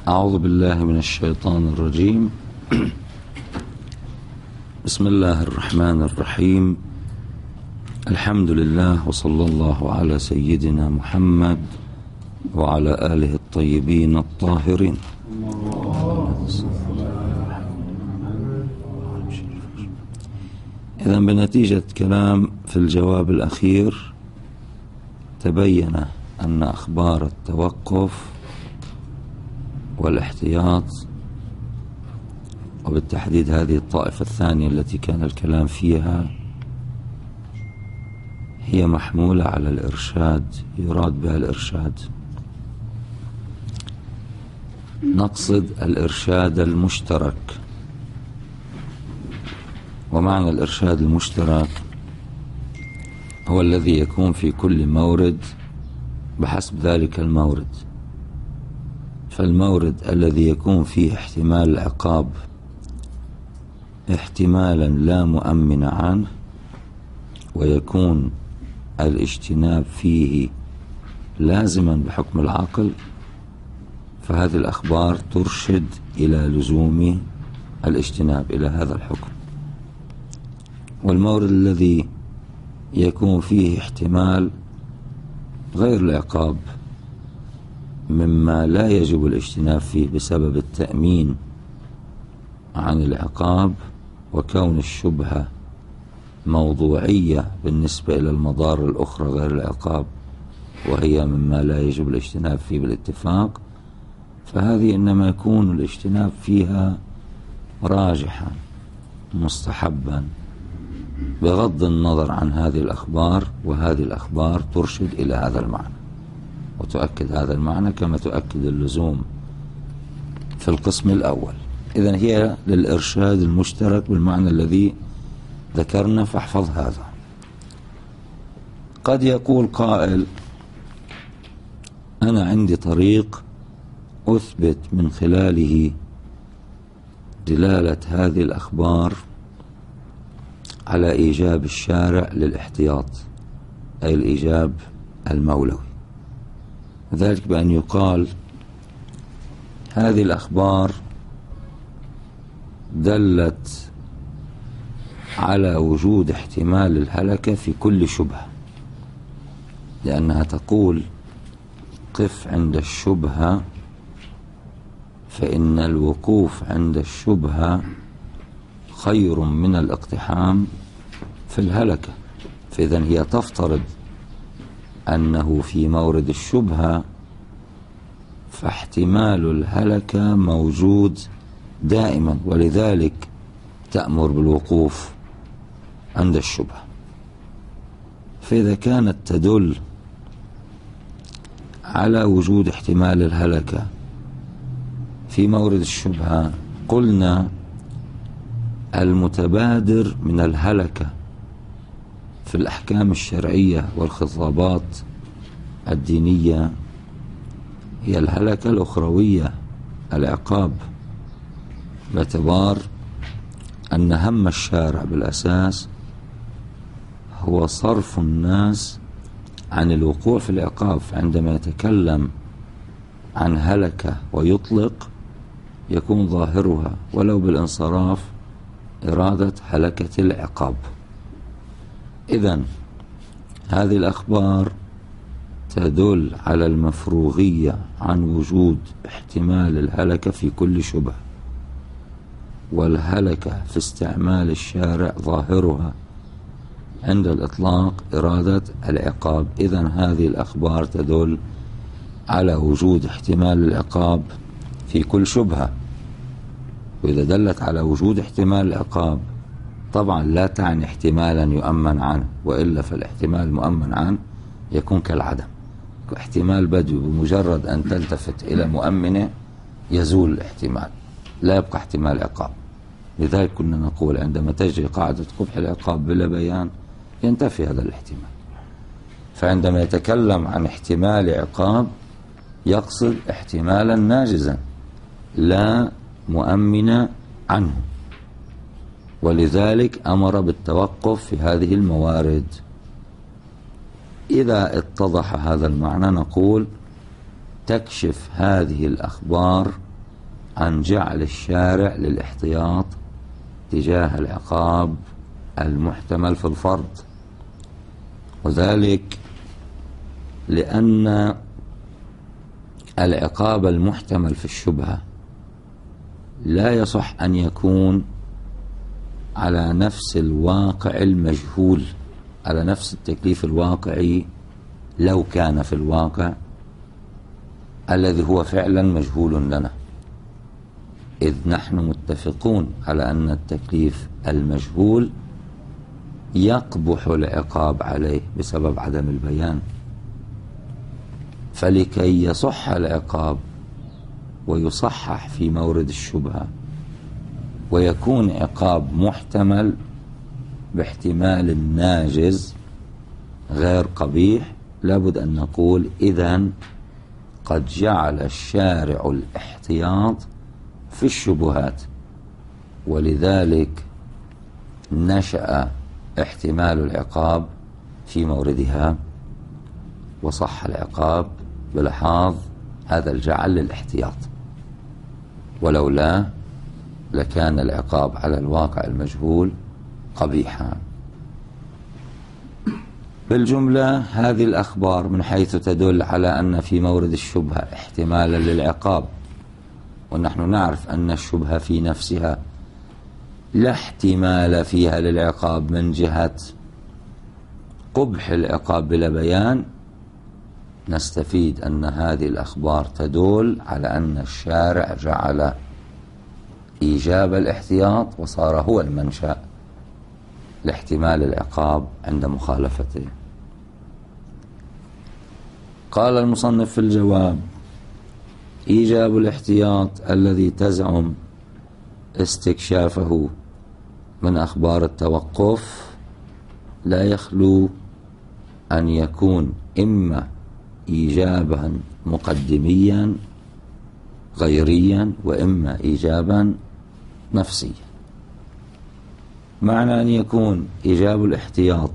أعوذ بالله من الشيطان الرجيم. بسم الله الرحمن الرحيم. الحمد لله وصلى الله على سيدنا محمد وعلى آله الطيبين الطاهرين. إذن بنتيجة كلام في الجواب الأخير تبين أن أخبار التوقف والاحتياط، وبالتحديد هذه الطائفة الثانية التي كان الكلام فيها، هي محمولة على الإرشاد، يراد بها الإرشاد. نقصد الإرشاد المشترك. ومعنى الإرشاد المشترك هو الذي يكون في كل مورد بحسب ذلك المورد. فالمورد الذي يكون فيه احتمال العقاب احتمالا لا مؤمن عنه، ويكون الاجتناب فيه لازما بحكم العقل، فهذه الأخبار ترشد إلى لزوم الاجتناب إلى هذا الحكم. والمورد الذي يكون فيه احتمال غير العقاب مما لا يجب الاجتناب فيه بسبب التأمين عن العقاب وكون الشبهة موضوعية بالنسبة إلى المضار الأخرى غير العقاب، وهي مما لا يجب الاجتناب فيه بالاتفاق، فهذه إنما يكون الاجتناب فيها راجحا مستحبا بغض النظر عن هذه الأخبار. وهذه الأخبار ترشد إلى هذا المعنى وتؤكد هذا المعنى كما تؤكد اللزوم في القسم الأول. إذن هي للإرشاد المشترك بالمعنى الذي ذكرنا، فاحفظ هذا. قد يقول قائل: أنا عندي طريق أثبت من خلاله دلالة هذه الأخبار على إيجاب الشارع للاحتياط، أي الإيجاب المولوي، ذلك بأن يقال هذه الأخبار دلت على وجود احتمال الهلكة في كل شبهة، لأنها تقول: قف عند الشبهة فإن الوقوف عند الشبهة خير من الاقتحام في الهلكة. فإذن هي تفترض أنه في مورد الشبهة فاحتمال الهلكة موجود دائما، ولذلك تأمر بالوقوف عند الشبهة. فإذا كانت تدل على وجود احتمال الهلكة في مورد الشبهة، قلنا المتبادر من الهلكة في الأحكام الشرعية والخطابات الدينية هي الهلكة الأخروية، العقاب، باعتبار أن هم الشارع بالأساس هو صرف الناس عن الوقوع في العقاب. عندما يتكلم عن هلكة ويطلق يكون ظاهرها ولو بالانصراف إرادة هلكة العقاب. إذن هذه الأخبار تدل على المفروغية عن وجود احتمال الهلكة في كل شبهة، والهلكة في استعمال الشارع ظاهرها عند الإطلاق إرادة العقاب. إذن هذه الأخبار تدل على وجود احتمال العقاب في كل شبهة. وإذا دلت على وجود احتمال العقاب طبعا لا تعني احتمالا يؤمن عنه، وإلا فالاحتمال المؤمن عنه يكون كالعدم. احتمال بدوي بمجرد أن تلتفت إلى مؤمنه يزول الاحتمال، لا يبقى احتمال عقاب. لذلك كنا نقول عندما تجري قاعدة قبح العقاب بلا بيان ينتفي هذا الاحتمال. فعندما يتكلم عن احتمال عقاب يقصد احتمالا ناجزا لا مؤمن عنه، ولذلك أمر بالتوقف في هذه الموارد. إذا اتضح هذا المعنى نقول تكشف هذه الأخبار عن جعل الشارع للاحتياط تجاه العقاب المحتمل في الفرض، وذلك لأن العقاب المحتمل في الشبهة لا يصح أن يكون على نفس الواقع المجهول، على نفس التكليف الواقعي لو كان في الواقع الذي هو فعلا مجهول لنا، إذ نحن متفقون على أن التكليف المجهول يقبح العقاب عليه بسبب عدم البيان. فلكي يصح العقاب ويصحح في مورد الشبهة ويكون عقاب محتمل باحتمال ناجز غير قبيح، لابد أن نقول إذن قد جعل الشارع الاحتياط في الشبهات، ولذلك نشأ احتمال العقاب في موردها وصح العقاب بلحاظ هذا الجعل للاحتياط، ولولا لكان العقاب على الواقع المجهول قبيحا. بالجملة هذه الأخبار من حيث تدل على أن في مورد الشبهة احتمالا للعقاب، ونحن نعرف أن الشبهة في نفسها لا احتمال فيها للعقاب من جهة قبح العقاب بلا بيان، نستفيد أن هذه الأخبار تدل على أن الشارع جعل إيجاب الاحتياط وصار هو المنشأ لاحتمال العقاب عند مخالفته. قال المصنف في الجواب: إيجاب الاحتياط الذي تزعم استكشافه من أخبار التوقف لا يخلو أن يكون إما إيجابا مقدميا غيريا وإما إيجابا نفسيا. معنى أن يكون إيجاب الاحتياط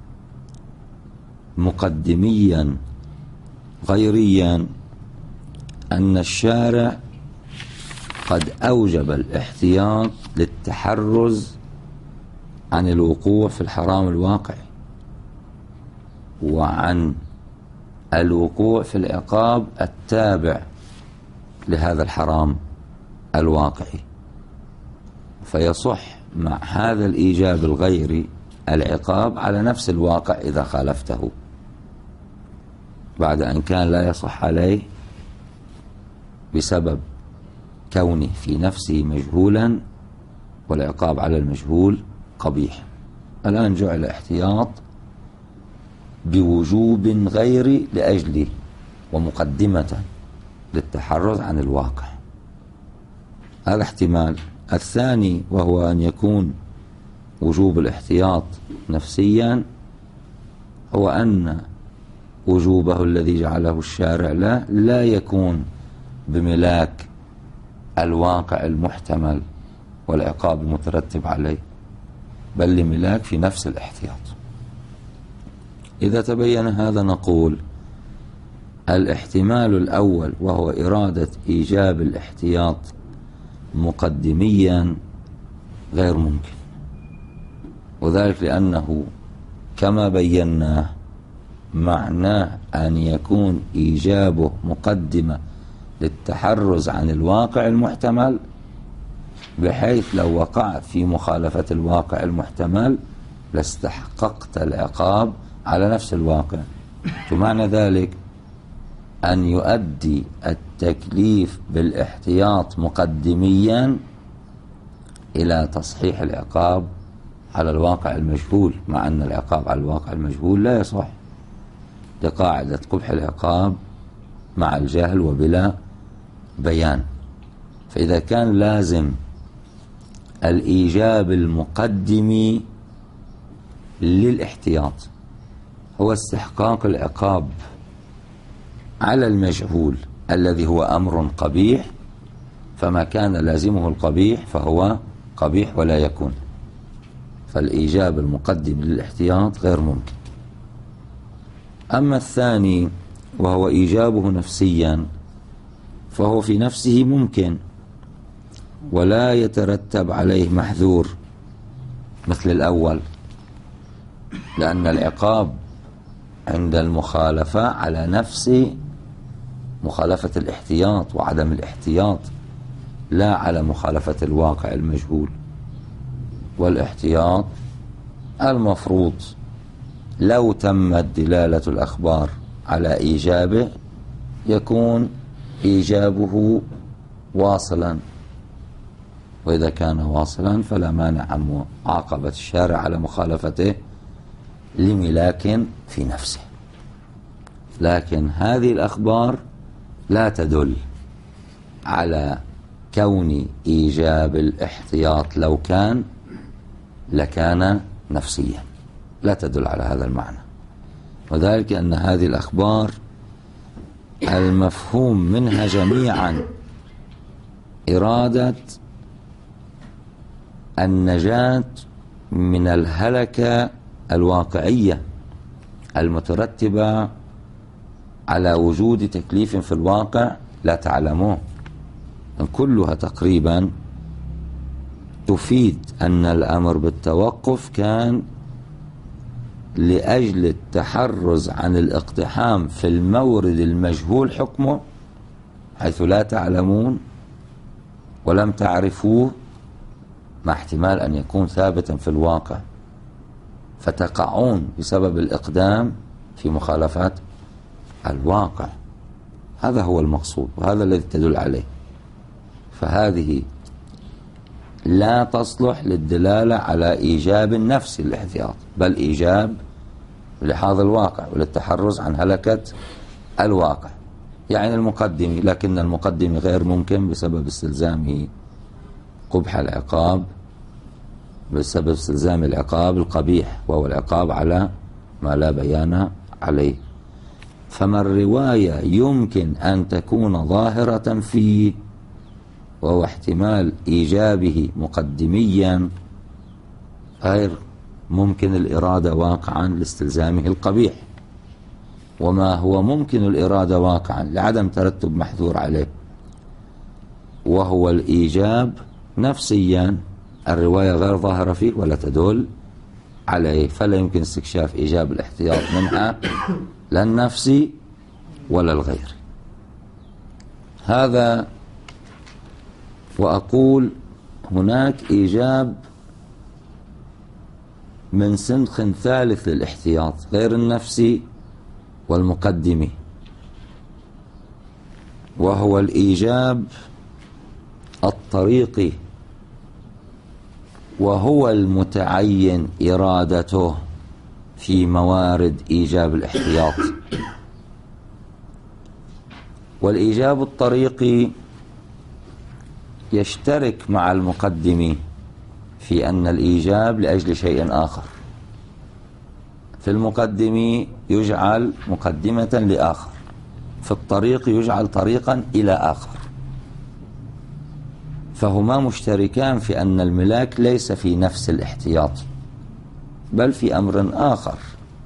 مقدميا غيريا أن الشارع قد أوجب الاحتياط للتحرز عن الوقوع في الحرام الواقعي وعن الوقوع في العقاب التابع لهذا الحرام الواقعي، فيصح مع هذا الإيجاب الغيري العقاب على نفس الواقع إذا خالفته، بعد أن كان لا يصح عليه بسبب كونه في نفسه مجهولا والعقاب على المجهول قبيح. الآن جعل احتياط بوجوب غيري لأجله ومقدمة للتحرز عن الواقع، هذا احتمال. الثاني وهو أن يكون وجوب الاحتياط نفسيا، هو أن وجوبه الذي جعله الشارع لا يكون بملاك الواقع المحتمل والعقاب المترتب عليه، بل لملاك في نفس الاحتياط. إذا تبين هذا نقول الاحتمال الأول وهو إرادة إيجاب الاحتياط مقدميا غير ممكن، وذلك لأنه كما بيناه معناه أن يكون إيجابه مقدمة للتحرز عن الواقع المحتمل، بحيث لو وقعت في مخالفة الواقع المحتمل لاستحققت العقاب على نفس الواقع. ومعنى ذلك أن يؤدي التكليف بالاحتياط مقدميا إلى تصحيح العقاب على الواقع المجهول، مع أن العقاب على الواقع المجهول لا يصح لقاعدة قبح العقاب مع الجهل وبلا بيان. فإذا كان لازم الإيجاب المقدم للاحتياط هو استحقاق العقاب على المجهول الذي هو أمر قبيح، فما كان لازمه القبيح فهو قبيح ولا يكون، فالإيجاب المقدم للاحتياط غير ممكن. أما الثاني وهو إيجابه نفسيا فهو في نفسه ممكن، ولا يترتب عليه محذور مثل الأول، لأن العقاب عند المخالفة على نفس مخالفة الاحتياط وعدم الاحتياط، لا على مخالفة الواقع المجهول. والاحتياط المفروض لو تمت دلالة الأخبار على إيجابه يكون إيجابه واصلا، وإذا كان واصلا فلا مانع عن معاقبة الشارع على مخالفته لملاك في نفسه. لكن هذه الأخبار لا تدل على كون إيجاب الاحتياط، لو كان لكان نفسيا، لا تدل على هذا المعنى. وذلك أن هذه الأخبار المفهوم منها جميعا إرادة النجاة من الهلكة الواقعية المترتبة على وجود تكليف في الواقع لا تعلموه، كلها تقريبا تفيد أن الأمر بالتوقف كان لأجل التحرز عن الاقتحام في المورد المجهول حكمه، حيث لا تعلمون ولم تعرفوه، مع احتمال أن يكون ثابتا في الواقع، فتقعون بسبب الإقدام في مخالفات الواقع. هذا هو المقصود وهذا الذي تدل عليه. فهذه لا تصلح للدلالة على إيجاب النفس الاحتياط، بل إيجاب لحاظ الواقع وللتحرز عن هلكة الواقع. يعني المقدم، لكن المقدم غير ممكن بسبب استلزامه قبح العقاب، بسبب استلزام العقاب القبيح، وهو العقاب على ما لا بيان عليه. فما الرواية يمكن أن تكون ظاهرة فيه وهو احتمال إيجابه مقدميا، غير ممكن الإرادة واقعا لاستلزامه القبيح، وما هو ممكن الإرادة واقعا لعدم ترتب محذور عليه وهو الإيجاب نفسيا، الرواية غير ظاهرة فيه ولا تدل عليه، فلا يمكن استكشاف إيجاب الاحتياط منها لا النفسي ولا الغير. هذا. وأقول هناك إيجاب من سنخ ثالث للاحتياط غير النفسي والمقدمي، وهو الإيجاب الطريقي، وهو المتعين إرادته في موارد إيجاب الاحتياط. والإيجاب الطريقي يشترك مع المقدم في أن الإيجاب لأجل شيء آخر، في المقدم يجعل مقدمة لآخر، في الطريق يجعل طريقا إلى آخر، فهما مشتركان في أن الملاك ليس في نفس الاحتياط بل في أمر آخر،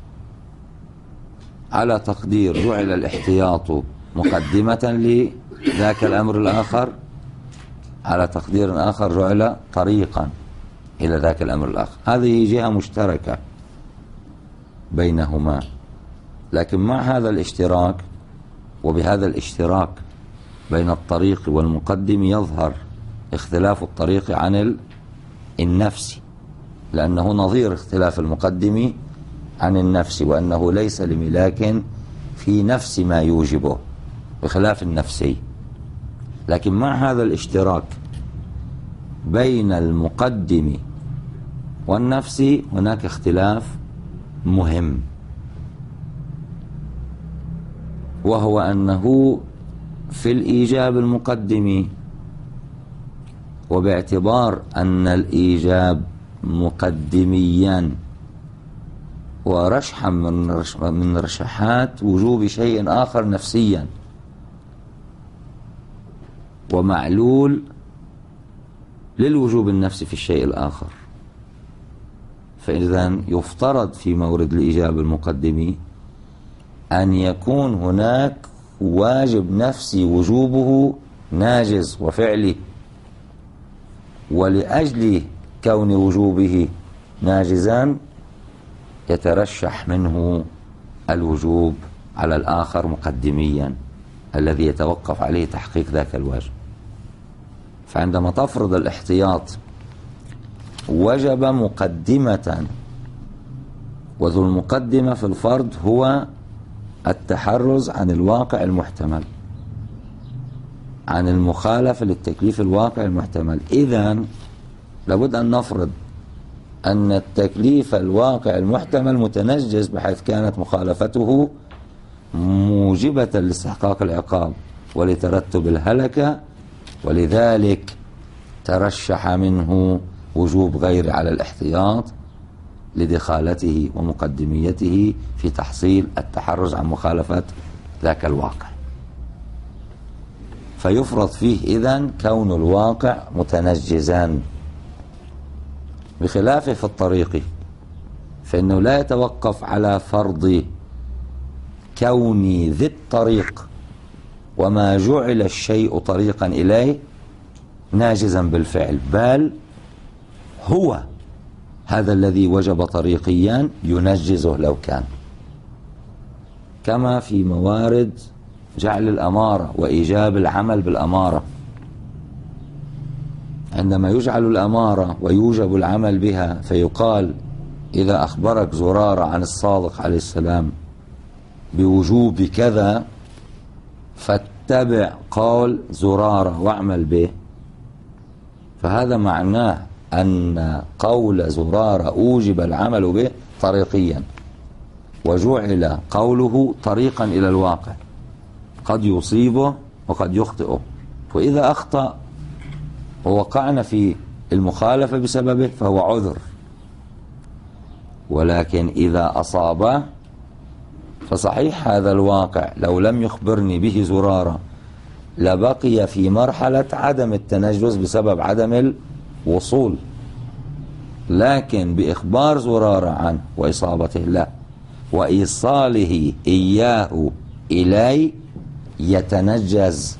على تقدير جعل الاحتياط مقدمة لذاك الأمر الآخر، على تقدير آخر جعل طريقا إلى ذاك الأمر الآخر. هذه جهة مشتركة بينهما، لكن مع هذا الاشتراك وبهذا الاشتراك بين الطريق والمقدم يظهر اختلاف الطريق عن النفس، لأنه نظير اختلاف المقدم عن النفس، وأنه ليس لملاك في نفس ما يوجبه بخلاف النفسي. لكن مع هذا الاشتراك بين المقدم والنفس هناك اختلاف مهم، وهو أنه في الإيجاب المقدم، وباعتبار أن الإيجاب مقدميا ورشحا من رشحات وجوب شيء آخر نفسيا، ومعلول للوجوب النفسي في الشيء الآخر، فإذا يفترض في مورد الإيجاب المقدمي أن يكون هناك واجب نفسي وجوبه ناجز وفعلي، ولأجل كون وجوبه ناجزا يترشح منه الوجوب على الآخر مقدميا الذي يتوقف عليه تحقيق ذاك الواجب. فعندما تفرض الاحتياط وجب مقدمة، وذو المقدمة في الفرض هو التحرز عن الواقع المحتمل، عن المخالفة للتكليف الواقع المحتمل. إذن لابد أن نفرض أن التكليف الواقع المحتمل متنجز بحيث كانت مخالفته موجبة لاستحقاق العقاب ولترتب الهلكة، ولذلك ترشح منه وجوب غير على الاحتياط لدخالته ومقدميته في تحصيل التحرز عن مخالفة ذاك الواقع. فيفرض فيه إذن كون الواقع متنجزا، بخلافه في الطريق فإنه لا يتوقف على فرض كون ذي الطريق وما جعل الشيء طريقا إليه ناجزا بالفعل، بل هو هذا الذي وجب طريقيا ينجزه لو كان، كما في موارد جعل الأمارة وإيجاب العمل بالأمارة. عندما يجعل الأمارة ويوجب العمل بها فيقال إذا أخبرك زرارة عن الصادق عليه السلام بوجوب كذا فاتبع قول زرارة واعمل به، فهذا معناه أن قول زرارة أوجب العمل به طريقيا، وجعل قوله طريقا إلى الواقع، قد يصيبه وقد يخطئه، وإذا أخطأ ووقعنا في المخالفة بسببه فهو عذر، ولكن إذا أصابه فصحيح هذا الواقع لو لم يخبرني به زرارة لبقي في مرحلة عدم التنجز بسبب عدم الوصول، لكن بإخبار زرارة عنه وإصابته له وإيصاله إياه إلي يتنجز.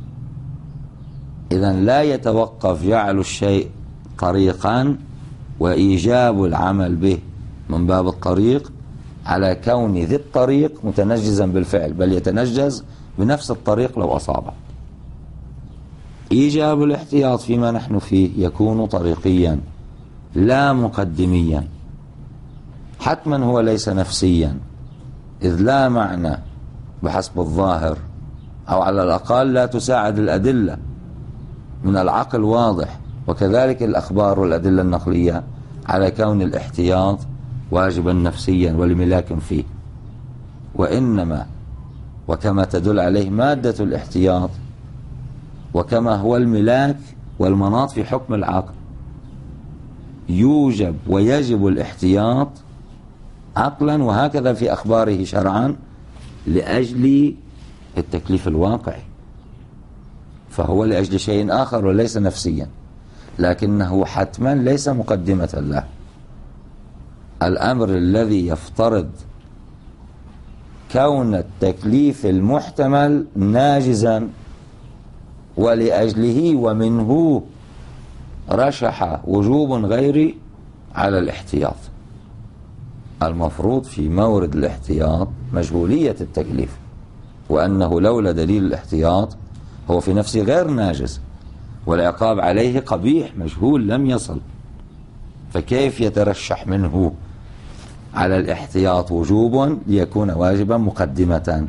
إذن لا يتوقف جعل الشيء طريقا وإيجاب العمل به من باب الطريق على كون ذي الطريق متنجزا بالفعل، بل يتنجز بنفس الطريق لو أصابه. إيجاب الاحتياط فيما نحن فيه يكون طريقيا لا مقدميا، حتما هو ليس نفسيا، إذ لا معنى بحسب الظاهر أو على الأقل لا تساعد الأدلة من العقل واضح، وكذلك الأخبار والأدلة النقلية على كون الاحتياط واجبا نفسيا ولملاك فيه، وإنما وكما تدل عليه مادة الاحتياط وكما هو الملاك والمناط في حكم العقل، يوجب ويجب الاحتياط عقلا وهكذا في أخباره شرعا لأجل التكليف الواقعي، فهو لأجل شيء آخر وليس نفسيا، لكنه حتما ليس مقدمة له. الأمر الذي يفترض كون التكليف المحتمل ناجزا ولأجله ومنه رشح وجوب غير على الاحتياط. المفروض في مورد الاحتياط مجهولية التكليف، وأنه لولا دليل الاحتياط هو في نفسه غير ناجز والعقاب عليه قبيح مجهول لم يصل، فكيف يترشح منه على الاحتياط وجوب ليكون واجبا مقدمة؟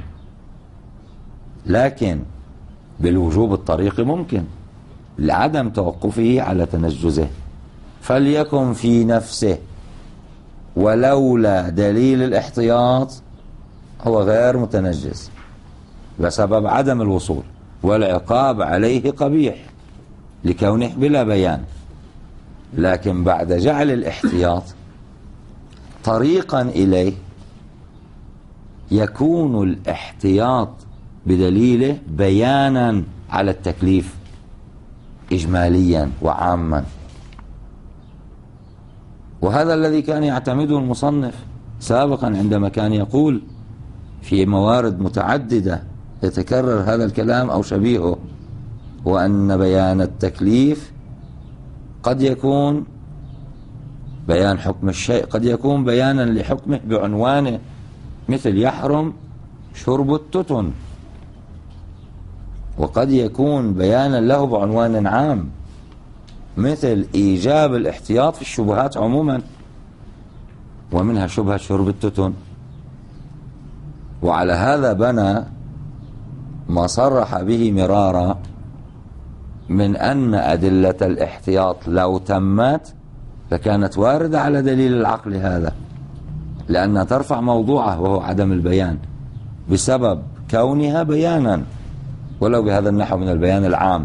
لكن بالوجوب الطريقي ممكن لعدم توقفه على تنجزه، فليكن في نفسه ولولا دليل الاحتياط هو غير متنجز بسبب عدم الوصول، والعقاب عليه قبيح لكونه بلا بيان، لكن بعد جعل الاحتياط طريقا إليه يكون الاحتياط بدليله بيانا على التكليف إجماليا وعاما. وهذا الذي كان يعتمده المصنف سابقا عندما كان يقول في موارد متعددة يتكرر هذا الكلام أو شبيهه، وأن بيان التكليف قد يكون بيان حكم الشيء، قد يكون بيانا لحكمه بعنوانه، مثل يحرم شرب التتن، وقد يكون بيانا له بعنوان عام، مثل إيجاب الاحتياط في الشبهات عموما، ومنها شبهة شرب التتن. وعلى هذا بنى ما صرح به مرارا من أن أدلة الاحتياط لو تمت لكانت واردة على دليل العقل هذا، لأنها ترفع موضوعه وهو عدم البيان بسبب كونها بيانا ولو بهذا النحو من البيان العام.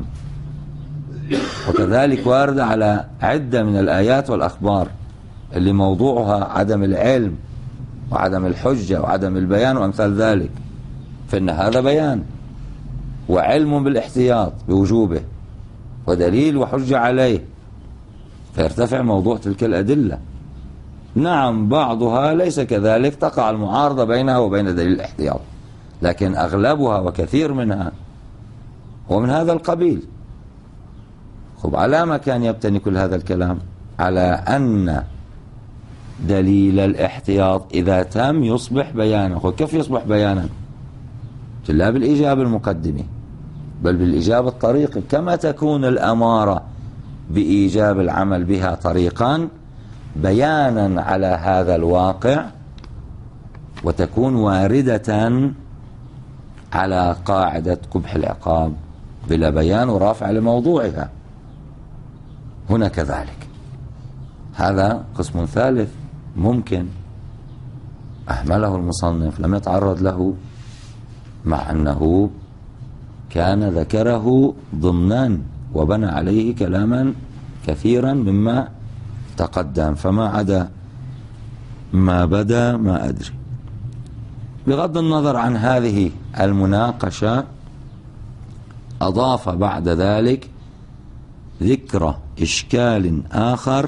وكذلك واردة على عدة من الآيات والأخبار اللي موضوعها عدم العلم وعدم الحجة وعدم البيان وأمثال ذلك، فإن هذا بيان وعلم بالاحتياط بوجوبه ودليل وحجة عليه، فيرتفع موضوع تلك الأدلة. نعم بعضها ليس كذلك، تقع المعارضة بينها وبين دليل الاحتياط، لكن أغلبها وكثير منها هو من هذا القبيل. خب، على ما كان يبتني كل هذا الكلام؟ على أن دليل الاحتياط إذا تم يصبح بيانا. كيف يصبح بيانا؟ لا بالإجابة المقدمة، بل بالإجابة الطريقة، كما تكون الأمارة بإيجاب العمل بها طريقا بيانا على هذا الواقع، وتكون واردة على قاعدة قبح العقاب بلا بيان ورافع لموضوعها. هنا كذلك هذا قسم ثالث ممكن أهمله المصنف، لم يتعرض له، مع أنه كان ذكره ضمنا وبنى عليه كلاما كثيرا مما تقدم، فما عدا ما بدا ما أدري. بغض النظر عن هذه المناقشة، أضاف بعد ذلك ذكر إشكال آخر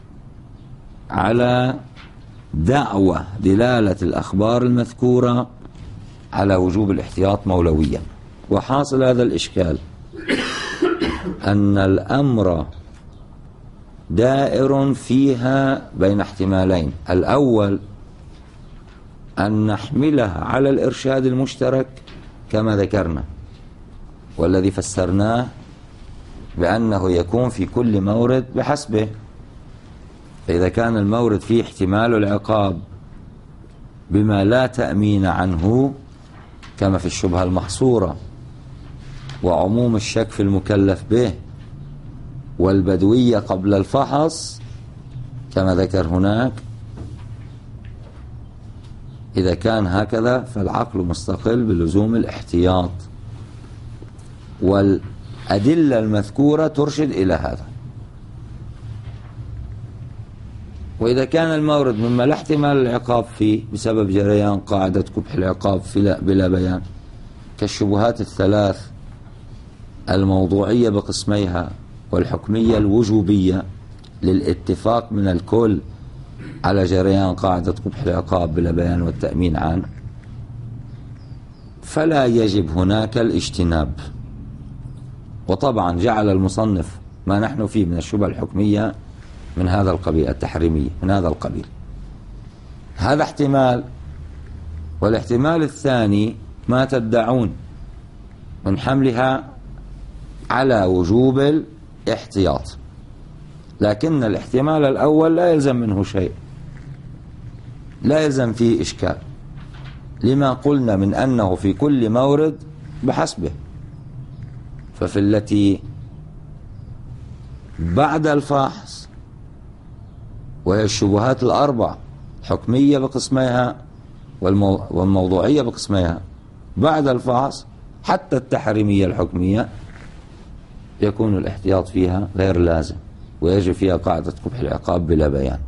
على دعوة دلالة الأخبار المذكورة على وجوب الاحتياط مولويا. وحاصل هذا الإشكال أن الأمر دائر فيها بين احتمالين: الأول أن نحملها على الإرشاد المشترك كما ذكرنا، والذي فسرناه بأنه يكون في كل مورد بحسبه. فإذا كان المورد فيه احتمال العقاب بما لا تأمين عنه كما في الشبهة المحصورة، وعموم الشك في المكلف به، والبدوية قبل الفحص كما ذكر هناك، إذا كان هكذا فالعقل مستقل بلزوم الاحتياط، والأدلة المذكورة ترشد إلى هذا. وإذا كان المورد مما لا احتمال العقاب فيه بسبب جريان قاعدة قبح العقاب بلا بيان، كالشبهات الثلاث الموضوعية بقسميها والحكمية الوجوبية للاتفاق من الكل على جريان قاعدة قبح العقاب بلا بيان والتأمين عنه، فلا يجب هناك الاجتناب. وطبعا جعل المصنف ما نحن فيه من الشبهة الحكمية من هذا القبيل، التحريمية من هذا القبيل. هذا احتمال. والاحتمال الثاني ما تدعون من حملها على وجوب الاحتياط، لكن الاحتمال الأول لا يلزم منه شيء، لا يلزم فيه إشكال، لما قلنا من أنه في كل مورد بحسبه. ففي التي بعد الفحص، وهي الشبهات الأربع، حكمية بقسميها والموضوعية بقسميها، بعد الفحص حتى التحريمية الحكمية يكون الاحتياط فيها غير لازم، ويجب فيها قاعدة قبح العقاب بلا بيان.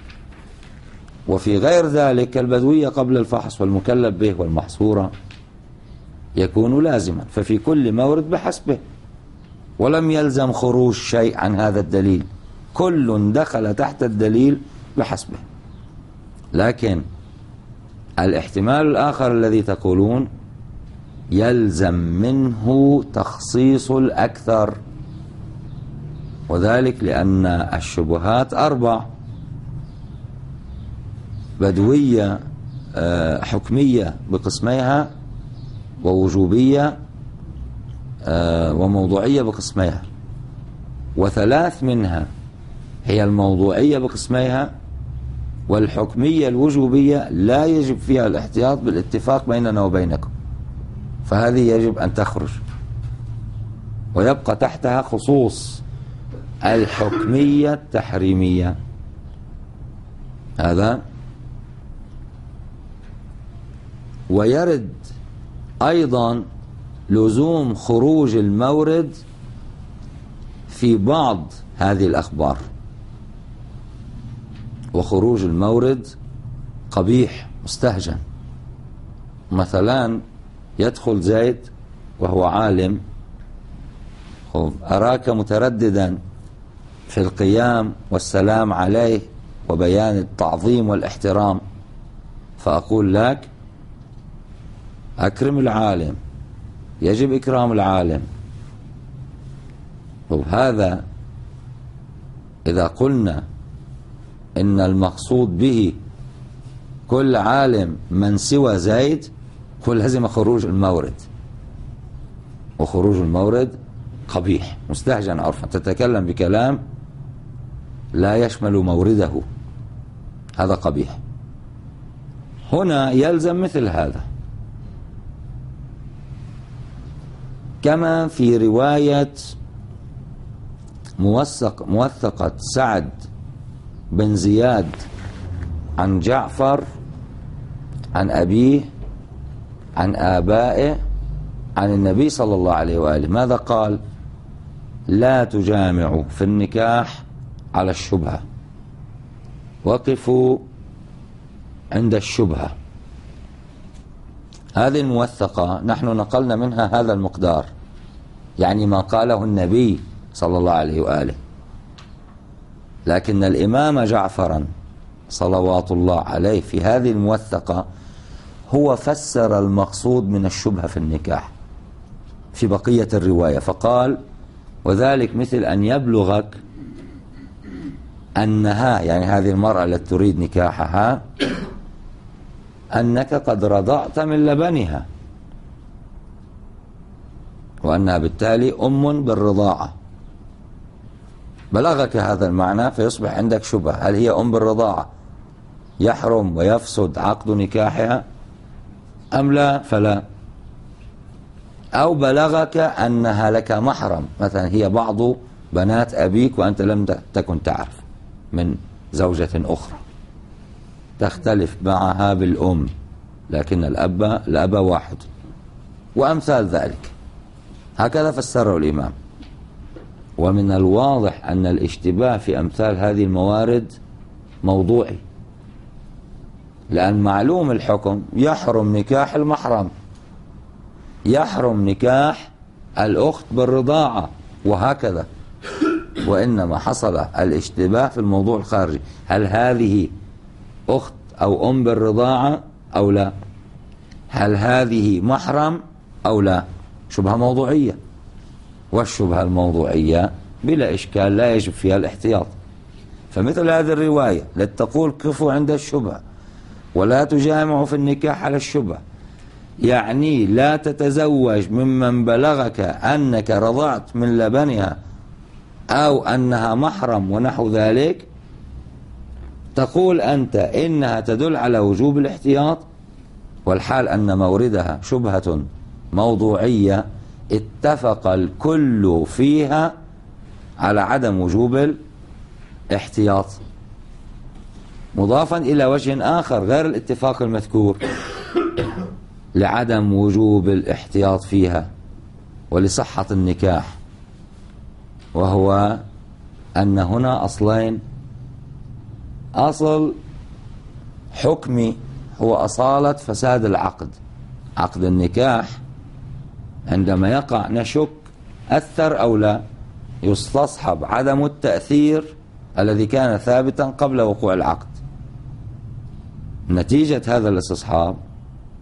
وفي غير ذلك البدوية قبل الفحص والمكلف به والمحصورة يكون لازما. ففي كل مورد بحسبه، ولم يلزم خروج شيء عن هذا الدليل، كل دخل تحت الدليل بحسبه. لكن الاحتمال الآخر الذي تقولون يلزم منه تخصيص الأكثر، وذلك لأن الشبهات 4: بدوية حكمية بقسميها، ووجوبية وموضوعية بقسميها، و3 منها هي الموضوعية بقسميها، والحكمية الوجوبية لا يجب فيها الاحتياط بالاتفاق بيننا وبينكم، فهذه يجب أن تخرج، ويبقى تحتها خصوص الحكمية التحريمية. هذا ويرد أيضا لزوم خروج المورد في بعض هذه الأخبار، وخروج المورد قبيح مستهجن. مثلا يدخل زيد وهو عالم، أراك مترددا في القيام والسلام عليه وبيان التعظيم والاحترام، فأقول لك أكرم العالم، يجب إكرام العالم. وهذا إذا قلنا إن المقصود به كل عالم من سوى زيد، قل لازم خروج المورد، وخروج المورد قبيح مستهجن عرفا، تتكلم بكلام لا يشمل مورده، هذا قبيح. هنا يلزم مثل هذا، كما في رواية موثقة سعد بن زياد عن جعفر عن أبيه عن آبائه عن النبي صلى الله عليه وآله، ماذا قال؟ لا تجامعوا في النكاح على الشبهة، وقفوا عند الشبهة. هذه الموثقة نحن نقلنا منها هذا المقدار، يعني ما قاله النبي صلى الله عليه وآله، لكن الإمام جعفرا صلوات الله عليه في هذه الموثقة هو فسر المقصود من الشبهة في النكاح في بقية الرواية، فقال وذلك مثل أن يبلغك أنها، يعني هذه المرأة التي تريد نكاحها، أنك قد رضعت من لبنها، وأنها بالتالي أم بالرضاعة. بلغك هذا المعنى فيصبح عندك شبهة، هل هي أم بالرضاعة يحرم ويفسد عقد نكاحها أم لا؟ فلا. أو بلغك أنها لك محرم، مثلا هي بعض بنات أبيك وأنت لم تكن تعرف، من زوجة أخرى تختلف معها بالأم، لكن الأب واحد، وأمثال ذلك. هكذا فسره الإمام. ومن الواضح أن الاشتباه في أمثال هذه الموارد موضوعي، لأن معلوم الحكم يحرم نكاح المحرم، يحرم نكاح الأخت بالرضاعة، وهكذا. وإنما حصل الاشتباه في الموضوع الخارجي، هل هذه أخت أو أم بالرضاعة أو لا؟ هل هذه محرم أو لا؟ شبهة موضوعية، والشبهة الموضوعية بلا إشكال لا يجب فيها الاحتياط. فمثل هذه الرواية لتقول كفوا عند الشبهة ولا تجامعوا في النكاح على الشبهة، يعني لا تتزوج ممن بلغك أنك رضعت من لبنها أو أنها محرم ونحو ذلك، تقول أنت إنها تدل على وجوب الاحتياط، والحال أن موردها شبهة موضوعية اتفق الكل فيها على عدم وجوب الاحتياط، مضافا إلى وجه آخر غير الاتفاق المذكور لعدم وجوب الاحتياط فيها ولصحة النكاح، وهو أن هنا أصلين: أصل حكمي هو أصالة فساد العقد، عقد النكاح عندما يقع نشك أثر أو لا، يستصحب عدم التأثير الذي كان ثابتا قبل وقوع العقد. نتيجة هذا الاستصحاب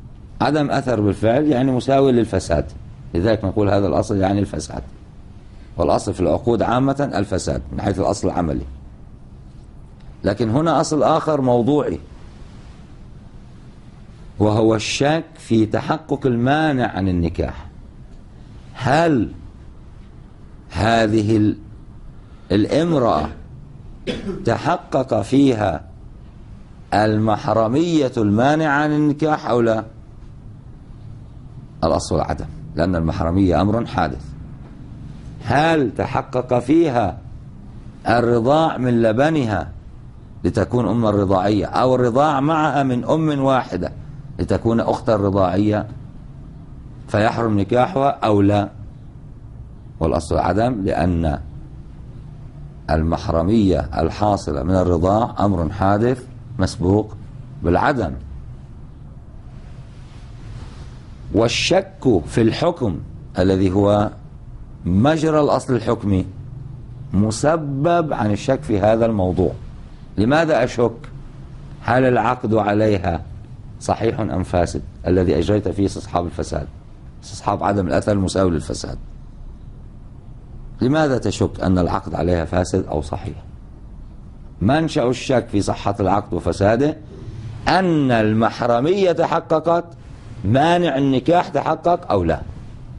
عدم أثر بالفعل، يعني مساوي للفساد، لذلك نقول هذا الأصل يعني الفساد. والأصل في العقود عامة الفساد من حيث الأصل العملي، لكن هنا أصل آخر موضوعي، وهو الشك في تحقق المانع عن النكاح. هل هذه الامرأة تحقق فيها المحرمية المانعة عن النكاح أو لا؟ الأصل العدم، لأن المحرمية أمر حادث. هل تحقق فيها الرضاع من لبنها لتكون أم الرضاعية، أو الرضاع معها من أم واحدة لتكون أخت الرضاعية فيحرم نكاحها أو لا؟ والأصل العدم، لأن المحرمية الحاصلة من الرضاع أمر حادث مسبوق بالعدم. والشك في الحكم الذي هو مجرى الأصل الحكمي مسبب عن الشك في هذا الموضوع. لماذا أشك؟ هل العقد عليها صحيح أم فاسد الذي أجريت فيه استصحاب الفساد، استصحاب عدم الأثر المساوي للفساد؟ لماذا تشك أن العقد عليها فاسد أو صحيح؟ منشأ الشك في صحة العقد وفساده أن المحرمية تحققت، مانع النكاح تحقق أو لا.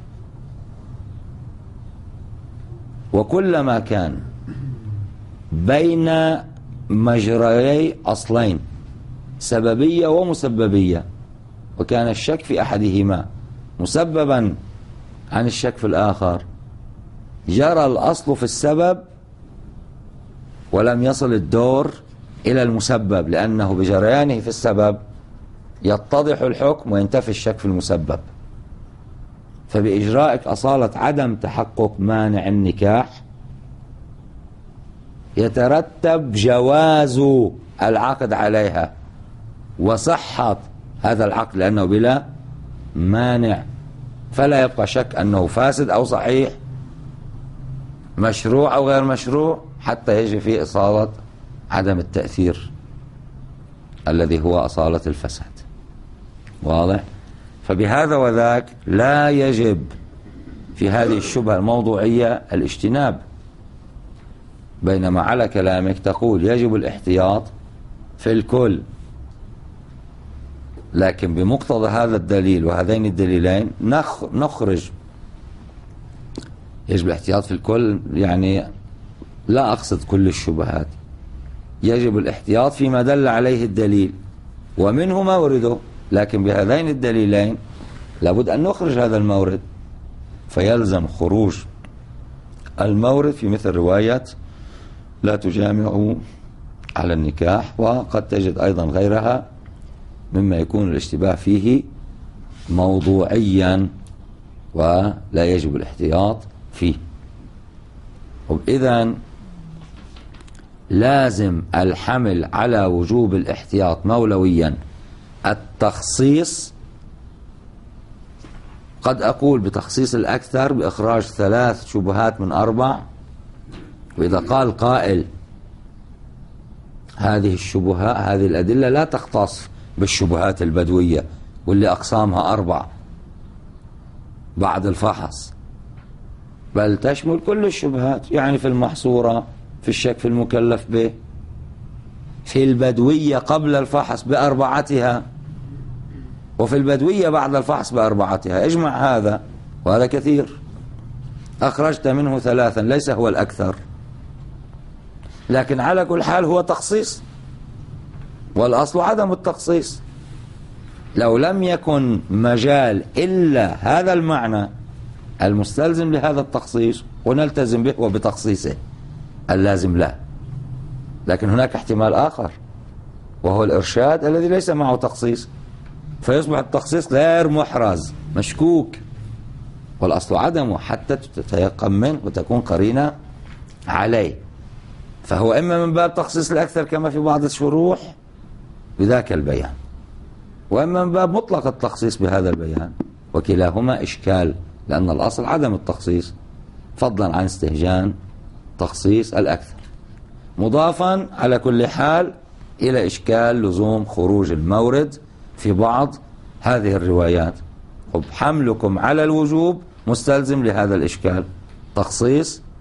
وكلما كان بين مجريي أصلين سببية ومسببية، وكان الشك في أحدهما مسببا عن الشك في الآخر، جرى الأصل في السبب ولم يصل الدور إلى المسبب، لأنه بجريانه في السبب يتضح الحكم وينتفي الشك في المسبب. فبإجرائك أصالة عدم تحقق مانع النكاح يترتب جواز العقد عليها وصحة هذا العقد، لأنه بلا مانع، فلا يبقى شك أنه فاسد أو صحيح، مشروع أو غير مشروع، حتى يجري فيه إصالة عدم التأثير الذي هو أصالة الفساد. واضح؟ فبهذا وذاك لا يجب في هذه الشبهة الموضوعية الاجتناب، بينما على كلامك تقول يجب الاحتياط في الكل. لكن بمقتضى هذا الدليل وهذين الدليلين نخرج يجب الاحتياط في الكل، يعني لا أقصد كل الشبهات، يجب الاحتياط فيما دل عليه الدليل ومنه مورده، لكن بهذين الدليلين لابد أن نخرج هذا المورد، فيلزم خروج المورد في مثل رواية لا تجامعوا على النكاح، وقد تجد أيضا غيرها مما يكون الاشتباه فيه موضوعيا ولا يجب الاحتياط فيه. إذن لازم الحمل على وجوب الاحتياط مولويا التخصيص، قد أقول بتخصيص الأكثر بإخراج 3 شبهات من 4. وإذا قال قائل هذه الشبهات هذه الأدلة لا تختص بالشبهات البدوية واللي أقسامها 4 بعد الفحص، بل تشمل كل الشبهات، يعني في المحصورة، في الشك في المكلف به، في البدوية قبل الفحص ب4، وفي البدوية بعد الفحص ب4. اجمع هذا وهذا كثير، أخرجت منه 3 ليس هو الأكثر، لكن على كل حال هو تخصيص، والأصل عدم التخصيص. لو لم يكن مجال إلا هذا المعنى المستلزم لهذا التخصيص ونلتزم به وبتخصيصه اللازم له، لكن هناك احتمال آخر وهو الإرشاد الذي ليس معه تخصيص، فيصبح التخصيص غير محرز مشكوك، والأصل عدمه حتى تتيقن منه وتكون قرينة عليه. فهو إما من باب تخصيص الأكثر كما في بعض الشروح بذاك البيان، وإما من باب مطلق التخصيص بهذا البيان، وكلاهما إشكال، لأن الأصل عدم التخصيص فضلا عن استهجان تخصيص الأكثر، مضافا على كل حال إلى إشكال لزوم خروج المورد في بعض هذه الروايات. حملكم على الوجوب مستلزم لهذا الإشكال، تخصيص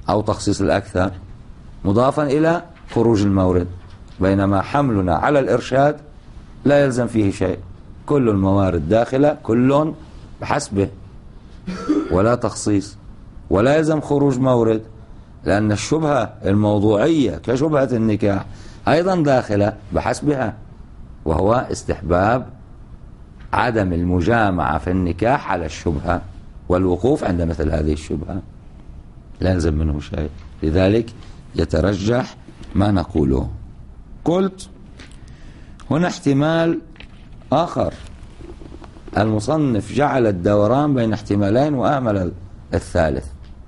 أو تخصيص الأكثر مضافا إلى خروج المورد، بينما حملنا على الإرشاد لا يلزم فيه شيء، كل الموارد داخلة كل بحسبه ولا تخصيص، ولا يلزم خروج مورد، لأن الشبهة الموضوعية كشبهة النكاح أيضا داخلة بحسبها، وهو استحباب عدم المجامعة في النكاح على الشبهة، والوقوف عند مثل هذه الشبهة لا يلزم منه شيء، لذلك يترجح ما نقوله. قلت هنا احتمال آخر، المصنف جعل الدوران بين احتمالين وأهمل الثالث،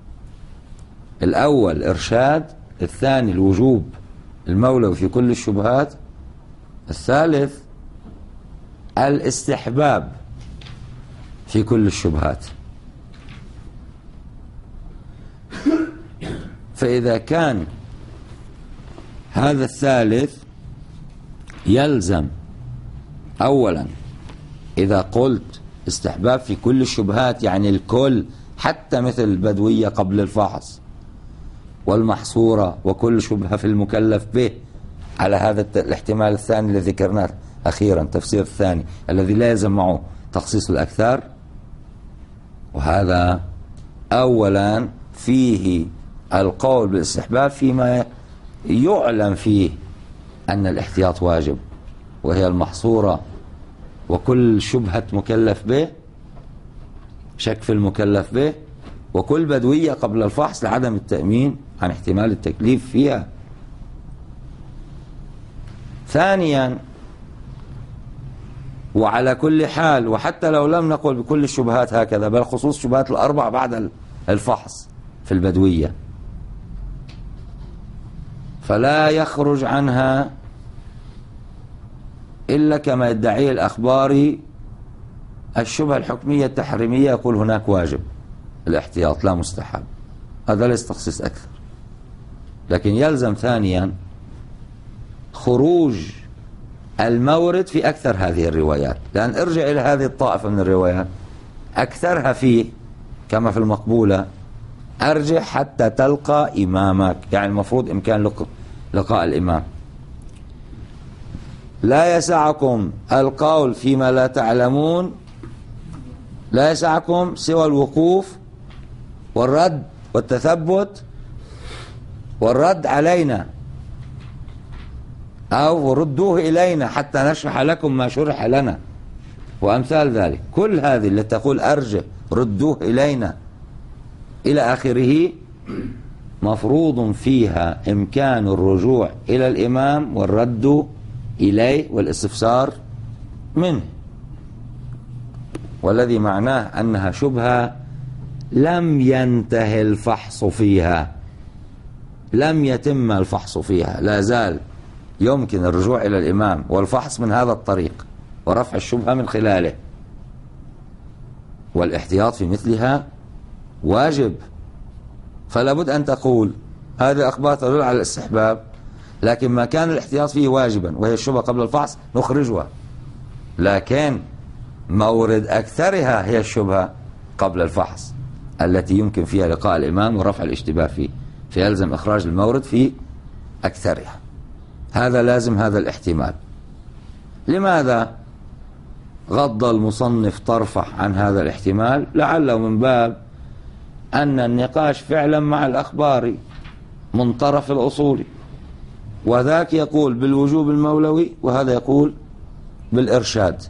الأول إرشاد، الثاني الوجوب المولوي في كل الشبهات، الثالث الاستحباب في كل الشبهات. فإذا كان هذا الثالث يلزم أولا، إذا قلت استحباب في كل الشبهات يعني الكل، حتى مثل البدوية قبل الفحص والمحصورة وكل شبهة في المكلف به، على هذا الاحتمال الثاني الذي ذكرناه أخيرا، تفسير الثاني الذي لا يلزم معه تخصيص الأكثر. وهذا أولا فيه القول بالاستحباب فيما يعلم فيه أن الاحتياط واجب، وهي المحصورة وكل شبهة مكلف به، شك في المكلف به، وكل بدوية قبل الفحص لعدم التأمين عن احتمال التكليف فيها. ثانيا، وعلى كل حال، وحتى لو لم نقل بكل الشبهات هكذا، بل خصوص الشبهات الأربع بعد الفحص في البدوية، فلا يخرج عنها إلا كما يدعيه الأخباري الشبهة الحكمية التحريمية، يقول هناك واجب الاحتياط لا مستحب، هذا ليس تخصيص أكثر. لكن يلزم ثانيا خروج المورد في أكثر هذه الروايات، لأن ارجع إلى هذه الطائفة من الروايات أكثرها فيه كما في المقبولة أرجع حتى تلقى إمامك، يعني المفروض إمكان لقاء الإمام. لا يسعكم القول فيما لا تعلمون، لا يسعكم سوى الوقوف والرد والتثبت والرد علينا، أو ردوه إلينا حتى نشرح لكم ما شرح لنا، وأمثال ذلك. كل هذه اللي تقول أرجع ردوه إلينا إلى آخره مفروض فيها إمكان الرجوع إلى الإمام والرد إليه والاستفسار منه، والذي معناه أنها شبهة لم ينتهي الفحص فيها، لم يتم الفحص فيها، لا زال يمكن الرجوع إلى الإمام والفحص من هذا الطريق ورفع الشبهة من خلاله، والاحتياط في مثلها واجب. فلا بد أن تقول هذه أخبار تدل على الاستحباب، لكن ما كان الاحتياط فيه واجبا وهي الشبهة قبل الفحص نخرجها، لكن مورد أكثرها هي الشبهة قبل الفحص التي يمكن فيها لقاء الإمام ورفع الاشتباه فيه، فيلزم إخراج المورد في أكثرها. هذا لازم هذا الاحتمال. لماذا غض المصنف طرفه عن هذا الاحتمال؟ لعله من باب أن النقاش فعلا مع الأخبار من طرف الأصولي، وذاك يقول بالوجوب المولوي وهذا يقول بالإرشاد،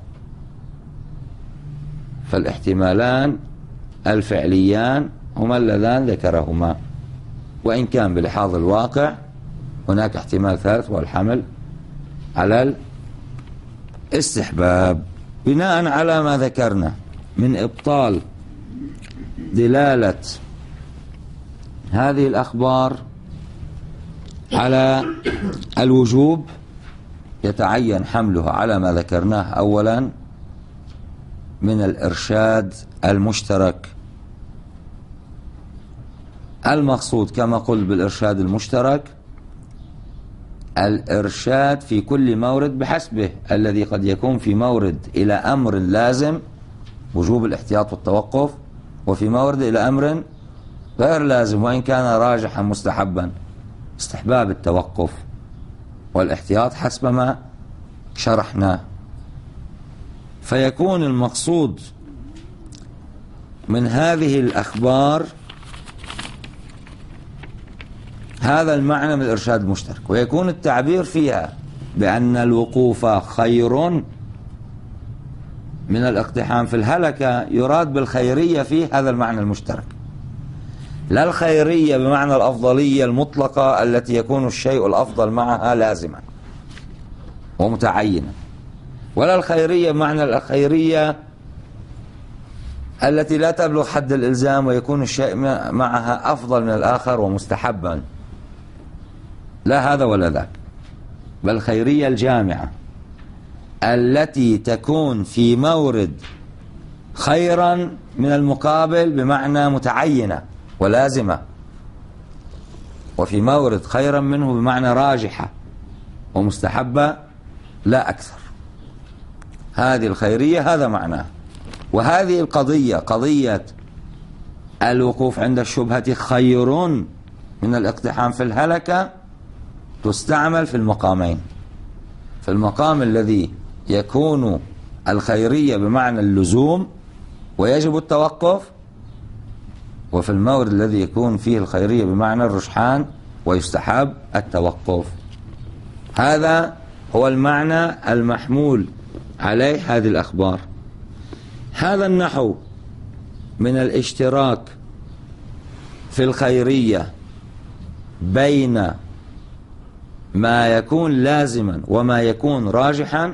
فالاحتمالان الفعليان هما اللذان ذكرهما، وإن كان بلحاظ الواقع هناك احتمال ثالث والحمل على الاستحباب، بناء على ما ذكرنا من إبطال دلالة هذه الأخبار على الوجوب. يتعين حملها على ما ذكرناه أولا من الإرشاد المشترك. المقصود كما قلت بالإرشاد المشترك الإرشاد في كل مورد بحسبه، الذي قد يكون في مورد إلى أمر لازم وجوب الاحتياط والتوقف، وفي مورد إلى أمر غير لازم، وإن كان راجحا مستحبا، استحباب التوقف والاحتياط حسب ما شرحنا. فيكون المقصود من هذه الأخبار هذا المعنى من الإرشاد المشترك، ويكون التعبير فيها بأن الوقوف خير من الاقتحام في الهلكة يراد بالخيرية فيه هذا المعنى المشترك، لا الخيرية بمعنى الأفضلية المطلقة التي يكون الشيء الأفضل معها لازما ومتعينا، ولا الخيرية بمعنى الخيرية التي لا تبلغ حد الإلزام ويكون الشيء معها أفضل من الآخر ومستحبا، لا هذا ولا ذاك، بل الخيرية الجامعة التي تكون في مورد خيرا من المقابل بمعنى متعينة ولازمة، وفي مورد خيرا منه بمعنى راجحة ومستحبة لا أكثر. هذه الخيرية هذا معناه. وهذه القضية قضية الوقوف عند الشبهة خير من الاقتحام في الهلكة تستعمل في المقامين، في المقام الذي يكون الخيرية بمعنى اللزوم ويجب التوقف، وفي المورد الذي يكون فيه الخيرية بمعنى الرجحان ويستحب التوقف. هذا هو المعنى المحمول عليه هذه الأخبار. هذا النحو من الاشتراك في الخيرية بين ما يكون لازما وما يكون راجحا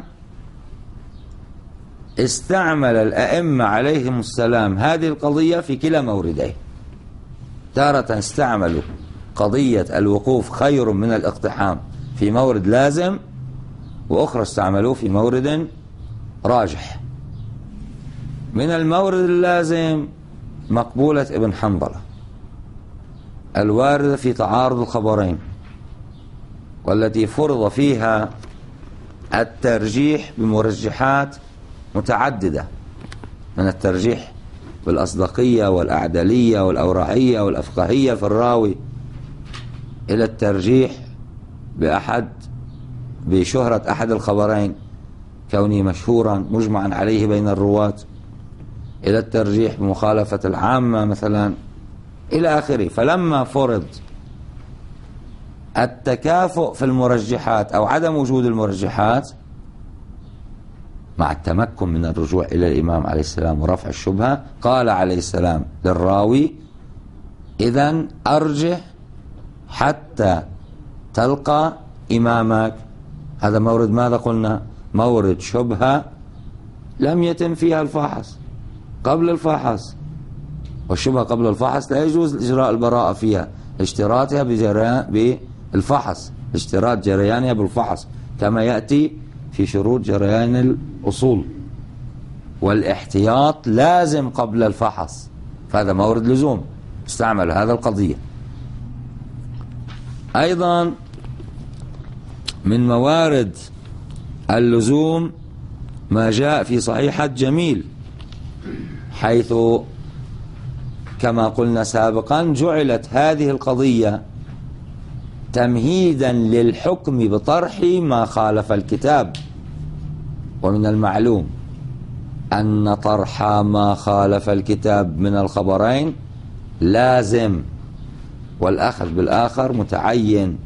استعمل الأئمة عليهم السلام هذه القضية في كلا موردين. تارة استعملوا قضية الوقوف خير من الاقتحام في مورد لازم، وأخرى استعملوه في مورد راجح. من المورد اللازم مقبولة ابن حنظلة الواردة في تعارض الخبرين، والتي فرض فيها الترجيح بمرجحات متعددة، من الترجيح بالأصدقية والأعدلية والأوراعية والأفقهية في الراوي، إلى الترجيح بشهرة أحد الخبرين كونه مشهورا مجمعا عليه بين الرواة، إلى الترجيح بمخالفة العامة مثلا إلى آخره. فلما فرض التكافؤ في المرجحات أو عدم وجود المرجحات مع التمكن من الرجوع إلى الإمام عليه السلام ورفع الشبهة، قال عليه السلام للراوي: إذن أرجح حتى تلقى إمامك. هذا مورد ماذا قلنا؟ مورد شبهة لم يتم فيها الفحص، قبل الفحص، والشبهة قبل الفحص لا يجوز إجراء البراءة فيها، اشتراطها بالفحص، اشتراط جريانها بالفحص كما يأتي في شروط جريان الأصول، والاحتياط لازم قبل الفحص، فهذا مورد لزوم استعمل هذا القضية. أيضا من موارد اللزوم ما جاء في صحيحة جميل، حيث كما قلنا سابقا جعلت هذه القضية تمهيدا للحكم بطرح ما خالف الكتاب، ومن المعلوم أن طرح ما خالف الكتاب من الخبرين لازم، والأخذ بالآخر متعين.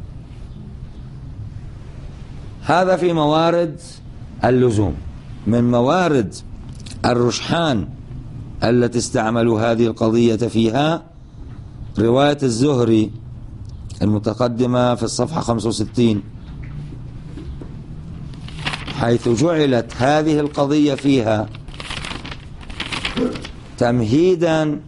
هذا في موارد اللزوم. من موارد الرجحان التي استعملوا هذه القضية فيها رواية الزهري المتقدمة في الصفحة 65، حيث جعلت هذه القضية فيها تمهيدا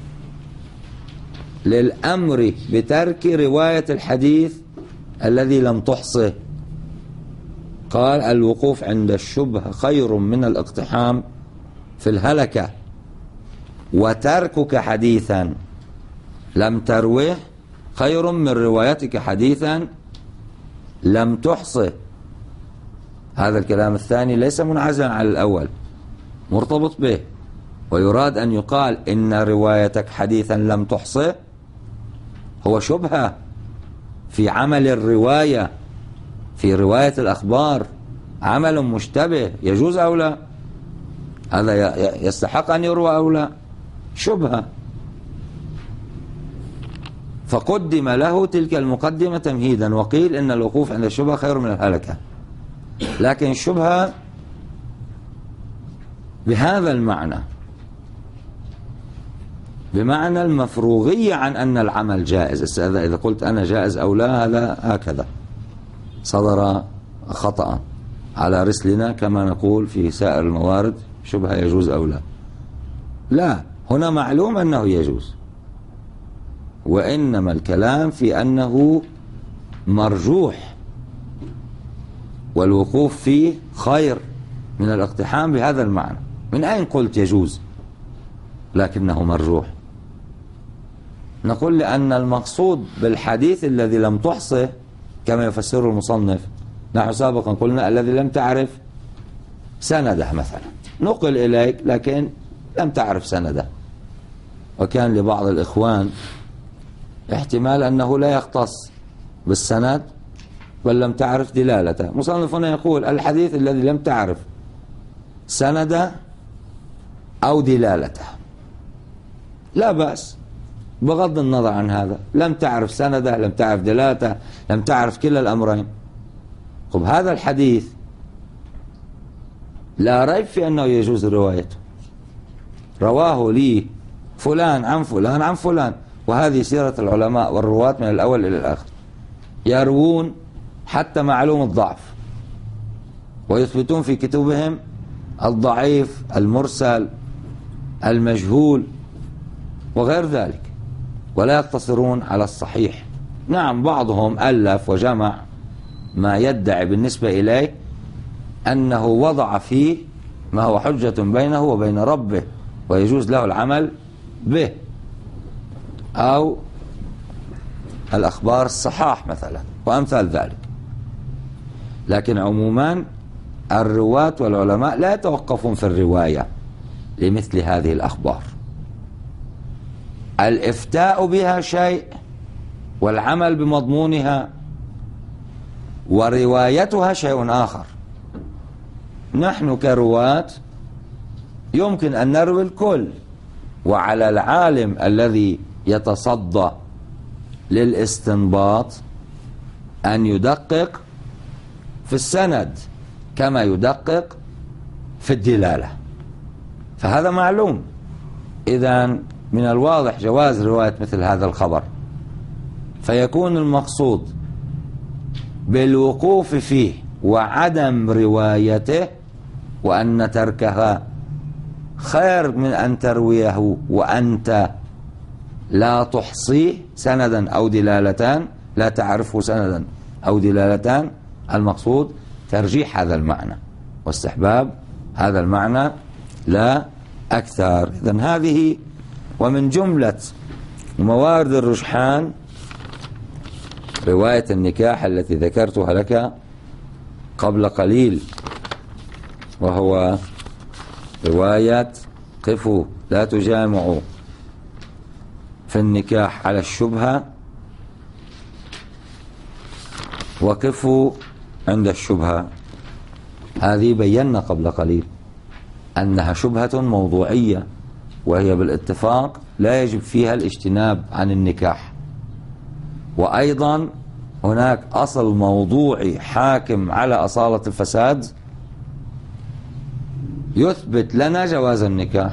للأمر بترك رواية الحديث الذي لم تحصه. قال: الوقوف عند الشبهة خير من الاقتحام في الهلكة، وتركك حديثا لم تروه خير من روايتك حديثا لم تحصه. هذا الكلام الثاني ليس منعزلا عن الأول، مرتبط به، ويراد أن يقال إن روايتك حديثا لم تحصه هو شبهة في عمل الرواية، في رواية الأخبار عمل مشتبه، يجوز أو لا؟ هذا يستحق أن يروى أو لا؟ شبهة. فقدم له تلك المقدمة تمهيدا، وقيل إن الوقوف عند الشبهة خير من الهلكة. لكن الشبهة بهذا المعنى، بمعنى المفروغية عن أن العمل جائز. إذا قلت أنا جائز أو لا، هذا هكذا صدر خطأ على رسلنا، كما نقول في سائر الموارد شبهة يجوز أو لا. لا، هنا معلوم أنه يجوز، وإنما الكلام في أنه مرجوح، والوقوف فيه خير من الاقتحام بهذا المعنى. من أين قلت يجوز لكنه مرجوح؟ نقول لأن المقصود بالحديث الذي لم تحصه كما يفسره المصنف، نحن سابقا قلنا الذي لم تعرف سنده، مثلا نقل إليك لكن لم تعرف سنده، وكان لبعض الإخوان احتمال أنه لا يختص بالسند بل لم تعرف دلالته. مصنفنا يقول الحديث الذي لم تعرف سنده أو دلالته لا بأس، بغض النظر عن هذا، لم تعرف سنده، لم تعرف دلالته، لم تعرف كلا الأمرين. طب هذا الحديث لا ريب في أنه يجوز روايته، رواه لي فلان عن فلان عن فلان، وهذه سيرة العلماء والرواة من الأول إلى الآخر، يروون حتى معلوم الضعف، ويثبتون في كتبهم الضعيف، المرسل، المجهول وغير ذلك، ولا يقتصرون على الصحيح. نعم بعضهم ألف وجمع ما يدعي بالنسبة إليه أنه وضع فيه ما هو حجة بينه وبين ربه ويجوز له العمل به، أو الأخبار الصحاح مثلا وأمثال ذلك. لكن عموما الرواة والعلماء لا يتوقفون في الرواية لمثل هذه الأخبار، الإفتاء بها شيء والعمل بمضمونها وروايتها شيء آخر. نحن كرواة يمكن أن نروي الكل، وعلى العالم الذي يتصدى للاستنباط أن يدقق في السند كما يدقق في الدلالة، فهذا معلوم. إذن من الواضح جواز رواية مثل هذا الخبر، فيكون المقصود بالوقوف فيه وعدم روايته وأن تركها خير من أن ترويه وأنت لا تحصيه سندا أو دلالتان، لا تعرفه سندا أو دلالتان. المقصود ترجيح هذا المعنى واستحباب هذا المعنى لا أكثر. إذن هذه ومن جملة موارد الرجحان رواية النكاح التي ذكرتها لك قبل قليل، وهو رواية قفوا لا تجامعوا في النكاح على الشبهة وقفوا عند الشبهة. هذه بينا قبل قليل أنها شبهة موضوعية، وهي بالاتفاق لا يجب فيها الاجتناب عن النكاح. وأيضا هناك أصل موضوعي حاكم على أصالة الفساد يثبت لنا جواز النكاح،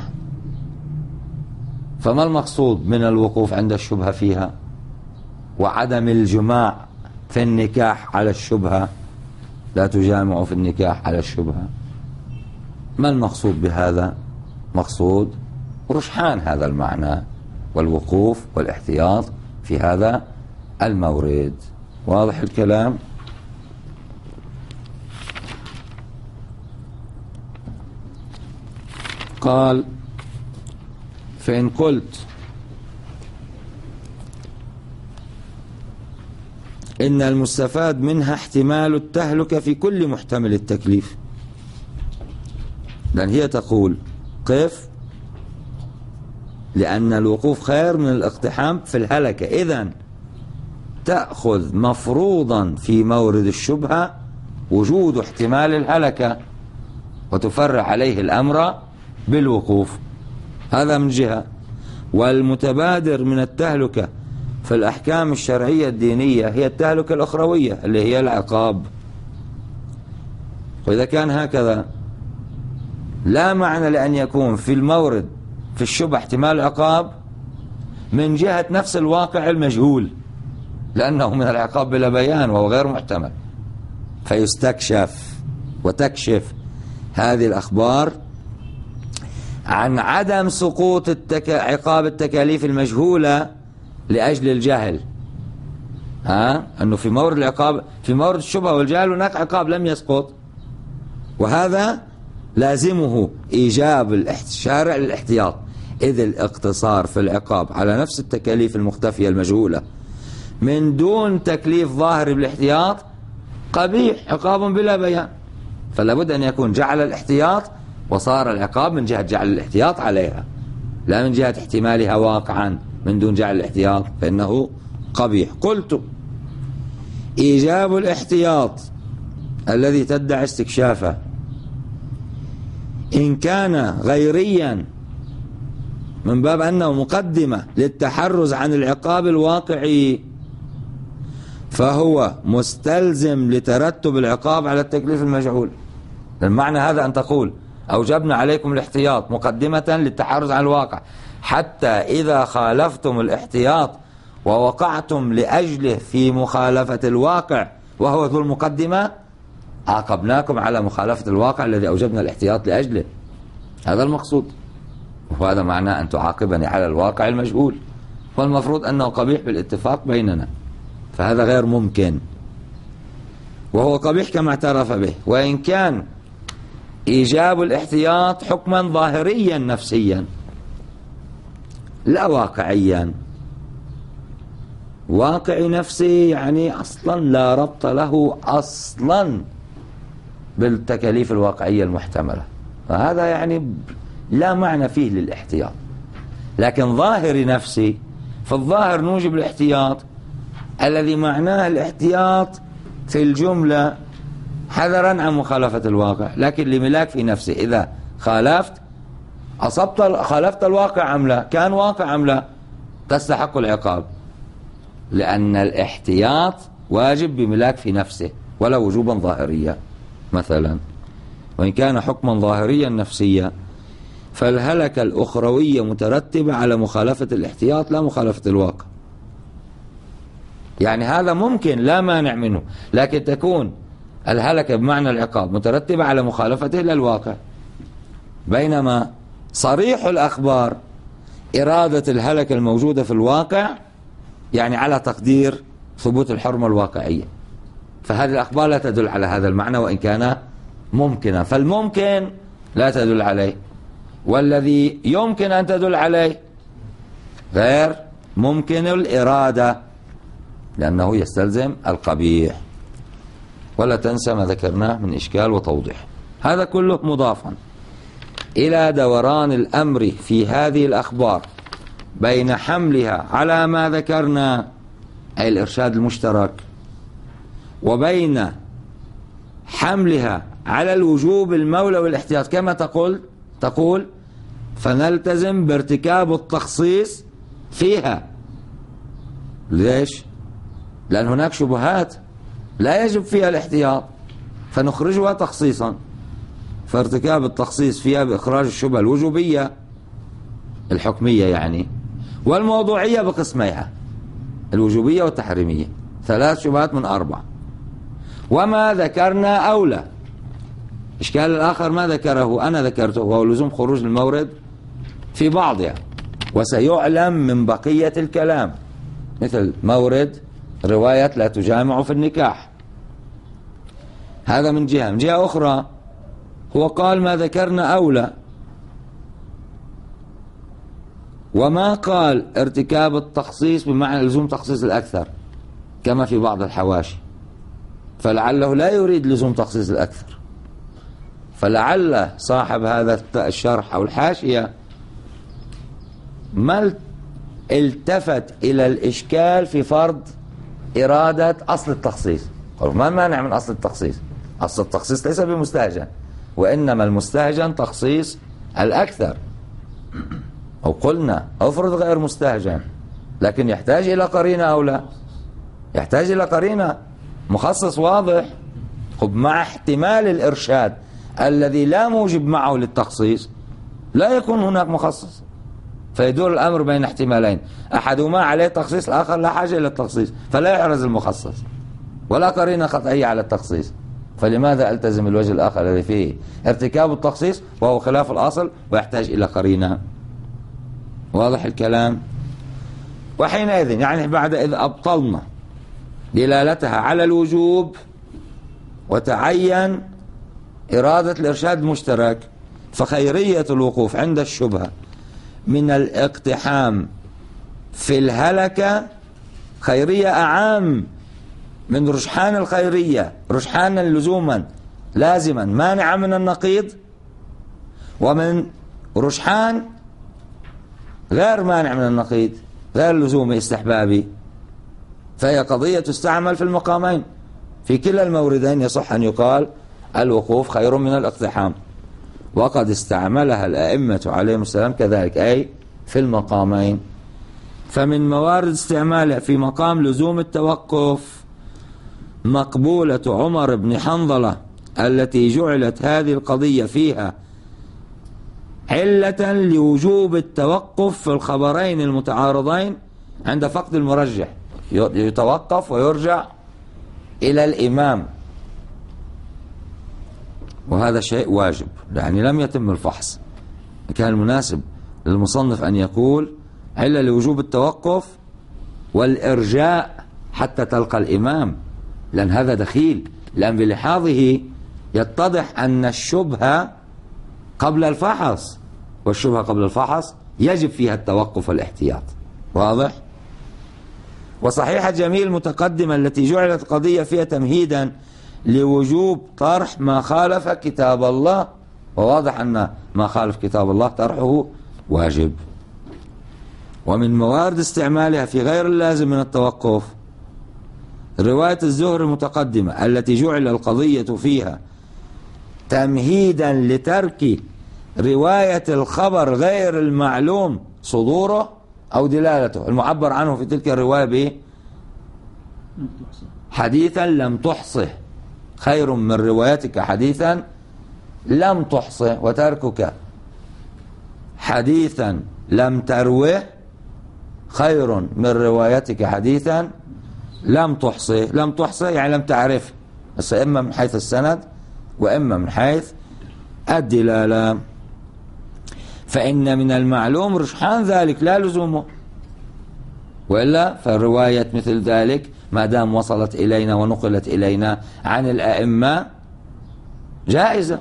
فما المقصود من الوقوف عند الشبهة فيها وعدم الجماع في النكاح على الشبهة؟ لا تجامعوا في النكاح على الشبهة، ما المقصود بهذا؟ مقصود رجحان هذا المعنى والوقوف والاحتياط في هذا المورد. واضح الكلام؟ قال فإن قلت إن المستفاد منها احتمال التهلكة في كل محتمل التكليف، لأن هي تقول قف لأن الوقوف خير من الاقتحام في الهلكة، إذن تأخذ مفروضا في مورد الشبهة وجود احتمال الهلكة وتفرع عليه الأمر بالوقوف. هذا من جهة. والمتبادر من التهلكة في الأحكام الشرعية الدينية هي التهلكة الأخروية اللي هي العقاب. وإذا كان هكذا لا معنى لأن يكون في المورد في الشبهة احتمال العقاب من جهة نفس الواقع المجهول، لأنه من العقاب بلا بيان وهو غير محتمل، فيستكشف وتكشف هذه الأخبار عن عدم سقوط عقاب التكاليف المجهولة لأجل الجهل. أنه في مورد العقاب في مورد الشبهة والجهل هناك عقاب لم يسقط، وهذا لازمه إيجاب الشارع للاحتياط، إذ الاقتصار في العقاب على نفس التكاليف المختفية المجهولة من دون تكليف ظاهر بالاحتياط قبيح، عقاب بلا بيان. فلا بد أن يكون جعل الاحتياط وصار العقاب من جهة جعل الاحتياط عليها، لا من جهة احتمالها واقعا من دون جعل الاحتياط، فإنه قبيح. قلت إيجاب الاحتياط الذي تدعي استكشافه إن كان غيريا من باب أنه مقدمة للتحرز عن العقاب الواقعي فهو مستلزم لترتب العقاب على التكليف المجعول. المعنى هذا أن تقول أوجبنا عليكم الاحتياط مقدمة للتحرز عن الواقع، حتى إذا خالفتم الاحتياط ووقعتم لأجله في مخالفة الواقع وهو ذو المقدمة عاقبناكم على مخالفة الواقع الذي أوجبنا الاحتياط لأجله. هذا المقصود، وهذا معناه أن تعاقبني على الواقع المجهول، والمفروض أنه قبيح بالاتفاق بيننا، فهذا غير ممكن، وهو قبيح كما اعترف به. وإن كان إيجاب الاحتياط حكما ظاهريا نفسيا لا واقعيا، واقعي نفسي يعني أصلا لا ربط له أصلا بالتكاليف الواقعية المحتملة، فهذا يعني لا معنى فيه للاحتياط. لكن ظاهري نفسي، في الظاهر نوجب الاحتياط الذي معناه الاحتياط في الجملة حذرا عن مخالفة الواقع، لكن لملاك في نفسه إذا خالفت خالفت الواقع أم لا، كان واقع أم لا، تستحق العقاب، لأن الاحتياط واجب بملاك في نفسه ولا وجوبا ظاهريا. مثلا وإن كان حكما ظاهريا نفسيا فالهلكة الأخروية مترتبة على مخالفة الاحتياط لا مخالفة الواقع. يعني هذا ممكن لا مانع منه، لكن تكون الهلكة بمعنى العقاب مترتبة على مخالفته للواقع، بينما صريح الأخبار إرادة الهلكة الموجودة في الواقع يعني على تقدير ثبوت الحرمة الواقعية، فهذه الأخبار لا تدل على هذا المعنى وإن كان ممكنا، فالممكن لا تدل عليه، والذي يمكن أن تدل عليه غير ممكن الإرادة لأنه يستلزم القبيح. ولا تنسى ما ذكرناه من إشكال وتوضيح. هذا كله مضافا إلى دوران الأمر في هذه الأخبار بين حملها على ما ذكرنا أي الإرشاد المشترك، وبين حملها على الوجوب المولى والاحتياط كما تقول فنلتزم بارتكاب التخصيص فيها. ليش؟ لأن هناك شبهات لا يجب فيها الاحتياط فنخرجها تخصيصا، فارتكاب التخصيص فيها بإخراج الشبهة الوجوبية الحكمية يعني والموضوعية بقسميها، الوجوبية والتحريمية، 3 شبهات من 4. وما ذكرنا أولى. إشكال الآخر ما ذكره أنا ذكرته، وهو لزوم خروج المورد في بعضها، وسيعلم من بقية الكلام، مثل مورد رواية لا تجامع في النكاح. هذا من جهة. من جهة أخرى هو قال ما ذكرنا أولى، وما قال ارتكاب التخصيص بمعنى لزوم تخصيص الأكثر كما في بعض الحواشي، فلعله لا يريد لزوم تخصيص الأكثر، فلعل صاحب هذا الشرح أو الحاشية ما التفت إلى الإشكال في فرض إرادة أصل التخصيص. ما المانع من أصل التخصيص؟ أصل التخصيص ليس بمستهجن، وإنما المستهجن تخصيص الأكثر. أو قلنا أفرض غير مستهجن لكن يحتاج إلى قرينة أو لا؟ يحتاج إلى قرينة. مخصص واضح مع احتمال الإرشاد الذي لا موجب معه للتخصيص لا يكون هناك مخصص، فيدور الأمر بين احتمالين، أحدهما عليه تخصيص، الآخر لا حاجة إلى التخصيص، فلا يحرز المخصص ولا قرينة قطعية على التخصيص. فلماذا ألتزم الوجه الآخر الذي فيه ارتكاب التخصيص وهو خلاف الأصل ويحتاج إلى قرينة؟ واضح الكلام؟ وحينئذ يعني بعد إذ أبطلنا دلالتها على الوجوب وتعين إرادة الإرشاد المشترك، فخيرية الوقوف عند الشبهة من الاقتحام في الهلكة خيرية أعام من رجحان الخيرية، رجحانا لزوما لازما مانعا من النقيض، ومن رجحان غير مانع من النقيض غير لزومي استحبابي. فهي قضية تستعمل في المقامين، في كلا الموردين يصح أن يقال الوقوف خير من الاقتحام، وقد استعملها الأئمة عليهم السلام كذلك، أي في المقامين. فمن موارد استعمالها في مقام لزوم التوقف مقبولة عمر بن حنظلة التي جعلت هذه القضية فيها علة لوجوب التوقف في الخبرين المتعارضين عند فقد المرجح، يتوقف ويرجع إلى الإمام، وهذا شيء واجب، يعني لم يتم الفحص. كان المناسب للمصنف أن يقول علة لوجوب التوقف والإرجاء حتى تلقى الإمام، لأن هذا دخيل، لأن بلحاظه يتضح أن الشبهة قبل الفحص، والشبهة قبل الفحص يجب فيها التوقف والاحتياط. واضح؟ وصحيحة جميل المتقدمة التي جعلت القضية فيها تمهيدا لوجوب طرح ما خالف كتاب الله، وواضح أن ما خالف كتاب الله طرحه واجب. ومن موارد استعمالها في غير اللازم من التوقف رواية الزهر المتقدمة التي جعل القضية فيها تمهيدا لترك رواية الخبر غير المعلوم صدوره أو دلالته، المعبر عنه في تلك الرواية بإيه؟ حديثا لم تحصه خير من روايتك حديثا لم تحصه، وتركك حديثا لم تروه خير من روايتك حديثا لم تحصه. لم تحصه يعني لم تعرف، بس إما من حيث السند وإما من حيث الدلالة. فإن من المعلوم رجحان ذلك لا لزومه، وإلا فالرواية مثل ذلك ما دام وصلت إلينا ونقلت إلينا عن الأئمة جائزة،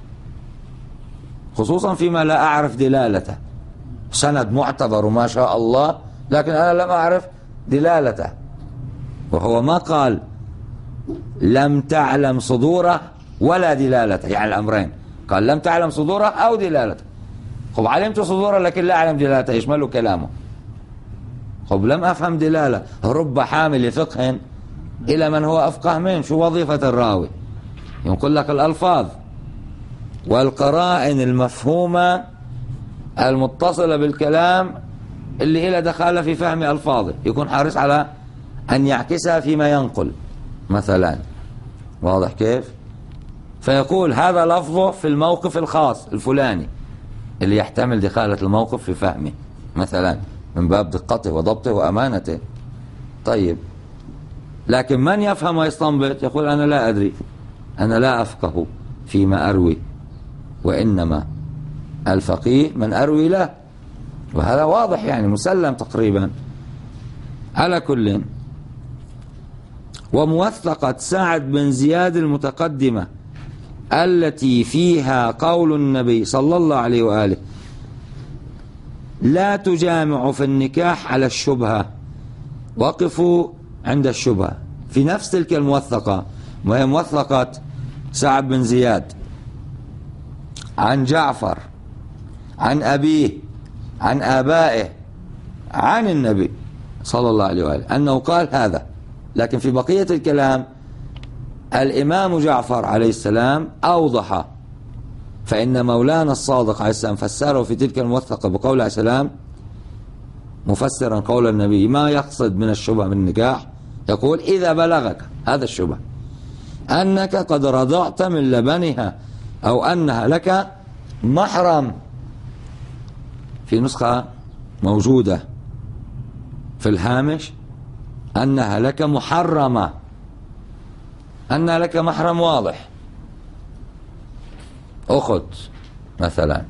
خصوصا فيما لا أعرف دلالته. سند معتبر ما شاء الله، لكن أنا لم أعرف دلالته، وهو ما قال لم تعلم صدوره ولا دلالته، يعني الأمرين، قال لم تعلم صدوره أو دلالته. خب علمت صدوره لكن لا أعلم دلالته، يشمله كلامه. خب لم أفهم دلالة، رب حامل فقه إلى من هو أفقه منه. شو وظيفة الراوي؟ يقول لك الألفاظ والقرائن المفهومة المتصلة بالكلام اللي إلى دخل في فهم ألفاظه، يكون حريص على أن يعكسها فيما ينقل مثلا. واضح كيف؟ فيقول هذا لفظه في الموقف الخاص الفلاني اللي يحتمل دخالة الموقف في فهمه مثلا، من باب دقته وضبطه وأمانته. طيب، لكن من يفهم ويستنبط يقول أنا لا أدري، أنا لا أفقه فيما أروي، وإنما الفقيه من أروي له، وهذا واضح يعني مسلم تقريبا. على كل، وموثقة سعد بن زياد المتقدمة التي فيها قول النبي صلى الله عليه وآله لا تجامع في النكاح على الشبهة، وقفوا عند الشبهة، في نفس تلك الموثقة، وهي موثقة سعد بن زياد عن جعفر عن أبيه عن آبائه عن النبي صلى الله عليه وآله أنه قال هذا لكن في بقية الكلام الإمام جعفر عليه السلام أوضح، فإن مولانا الصادق عليه السلام فسره في تلك الموثقة بقول عليه السلام مفسرا قول النبي ما يقصد من الشبهة من النكاح، يقول إذا بلغك هذا الشبهة أنك قد رضعت من لبنها أو أنها لك محرم، في نسخة موجودة في الهامش أنها لك محرمة، أنها لك محرم واضح، أخت مثلا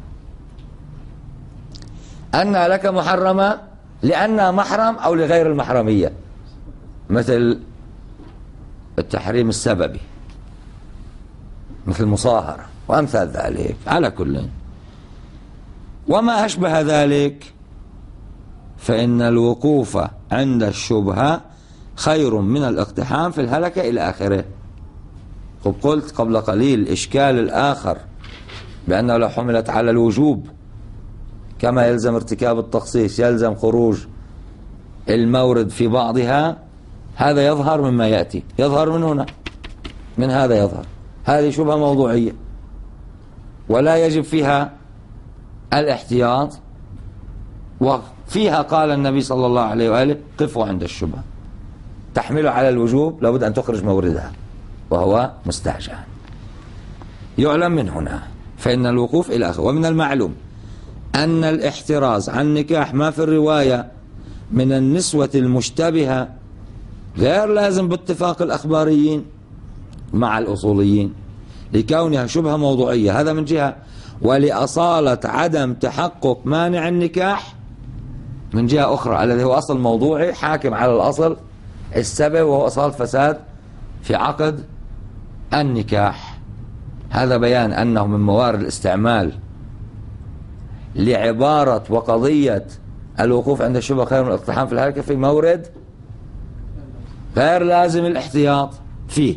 أنها لك محرمة لأنها محرم أو لغير المحرمية، مثل التحريم السببي مثل المصاهرة وأمثال ذلك. على كل وما أشبه ذلك فإن الوقوف عند الشبهة خير من الاقتحام في الهلكة إلى آخره. قلت قبل قليل الإشكال الآخر بأنه لو حملت على الوجوب كما يلزم ارتكاب التخصيص يلزم خروج المورد في بعضها، هذا يظهر مما يأتي، يظهر من هنا، من هذا يظهر هذه شبهة موضوعية ولا يجب فيها الاحتياط، وفيها قال النبي صلى الله عليه وآله قفوا عند الشبهة، تحمله على الوجوب لابد أن تخرج موردها وهو مستعجل. يعلم من هنا فإن الوقوف إلى آخره. ومن المعلوم أن الاحتراز عن نكاح ما في الرواية من النسوة المشتبهة غير لازم باتفاق الأخباريين مع الأصوليين لكونها شبهة موضوعية، هذا من جهة، ولأصالة عدم تحقق مانع النكاح من جهة أخرى الذي هو أصل موضوعي حاكم على الأصل السبب وهو أصالة فساد في عقد النكاح. هذا بيان أنه من موارد الاستعمال لعبارة وقضية الوقوف عند الشبهة خير من الاقتحام في الهلكة في مورد غير لازم الاحتياط فيه.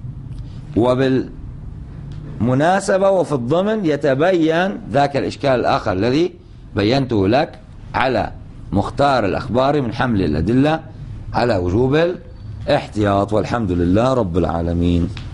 وبالمناسبة وفي الضمن يتبين ذاك الإشكال الآخر الذي بينته لك على مختار الأخبار من حمل الأدلة على وجوب الاحتياط. والحمد لله رب العالمين.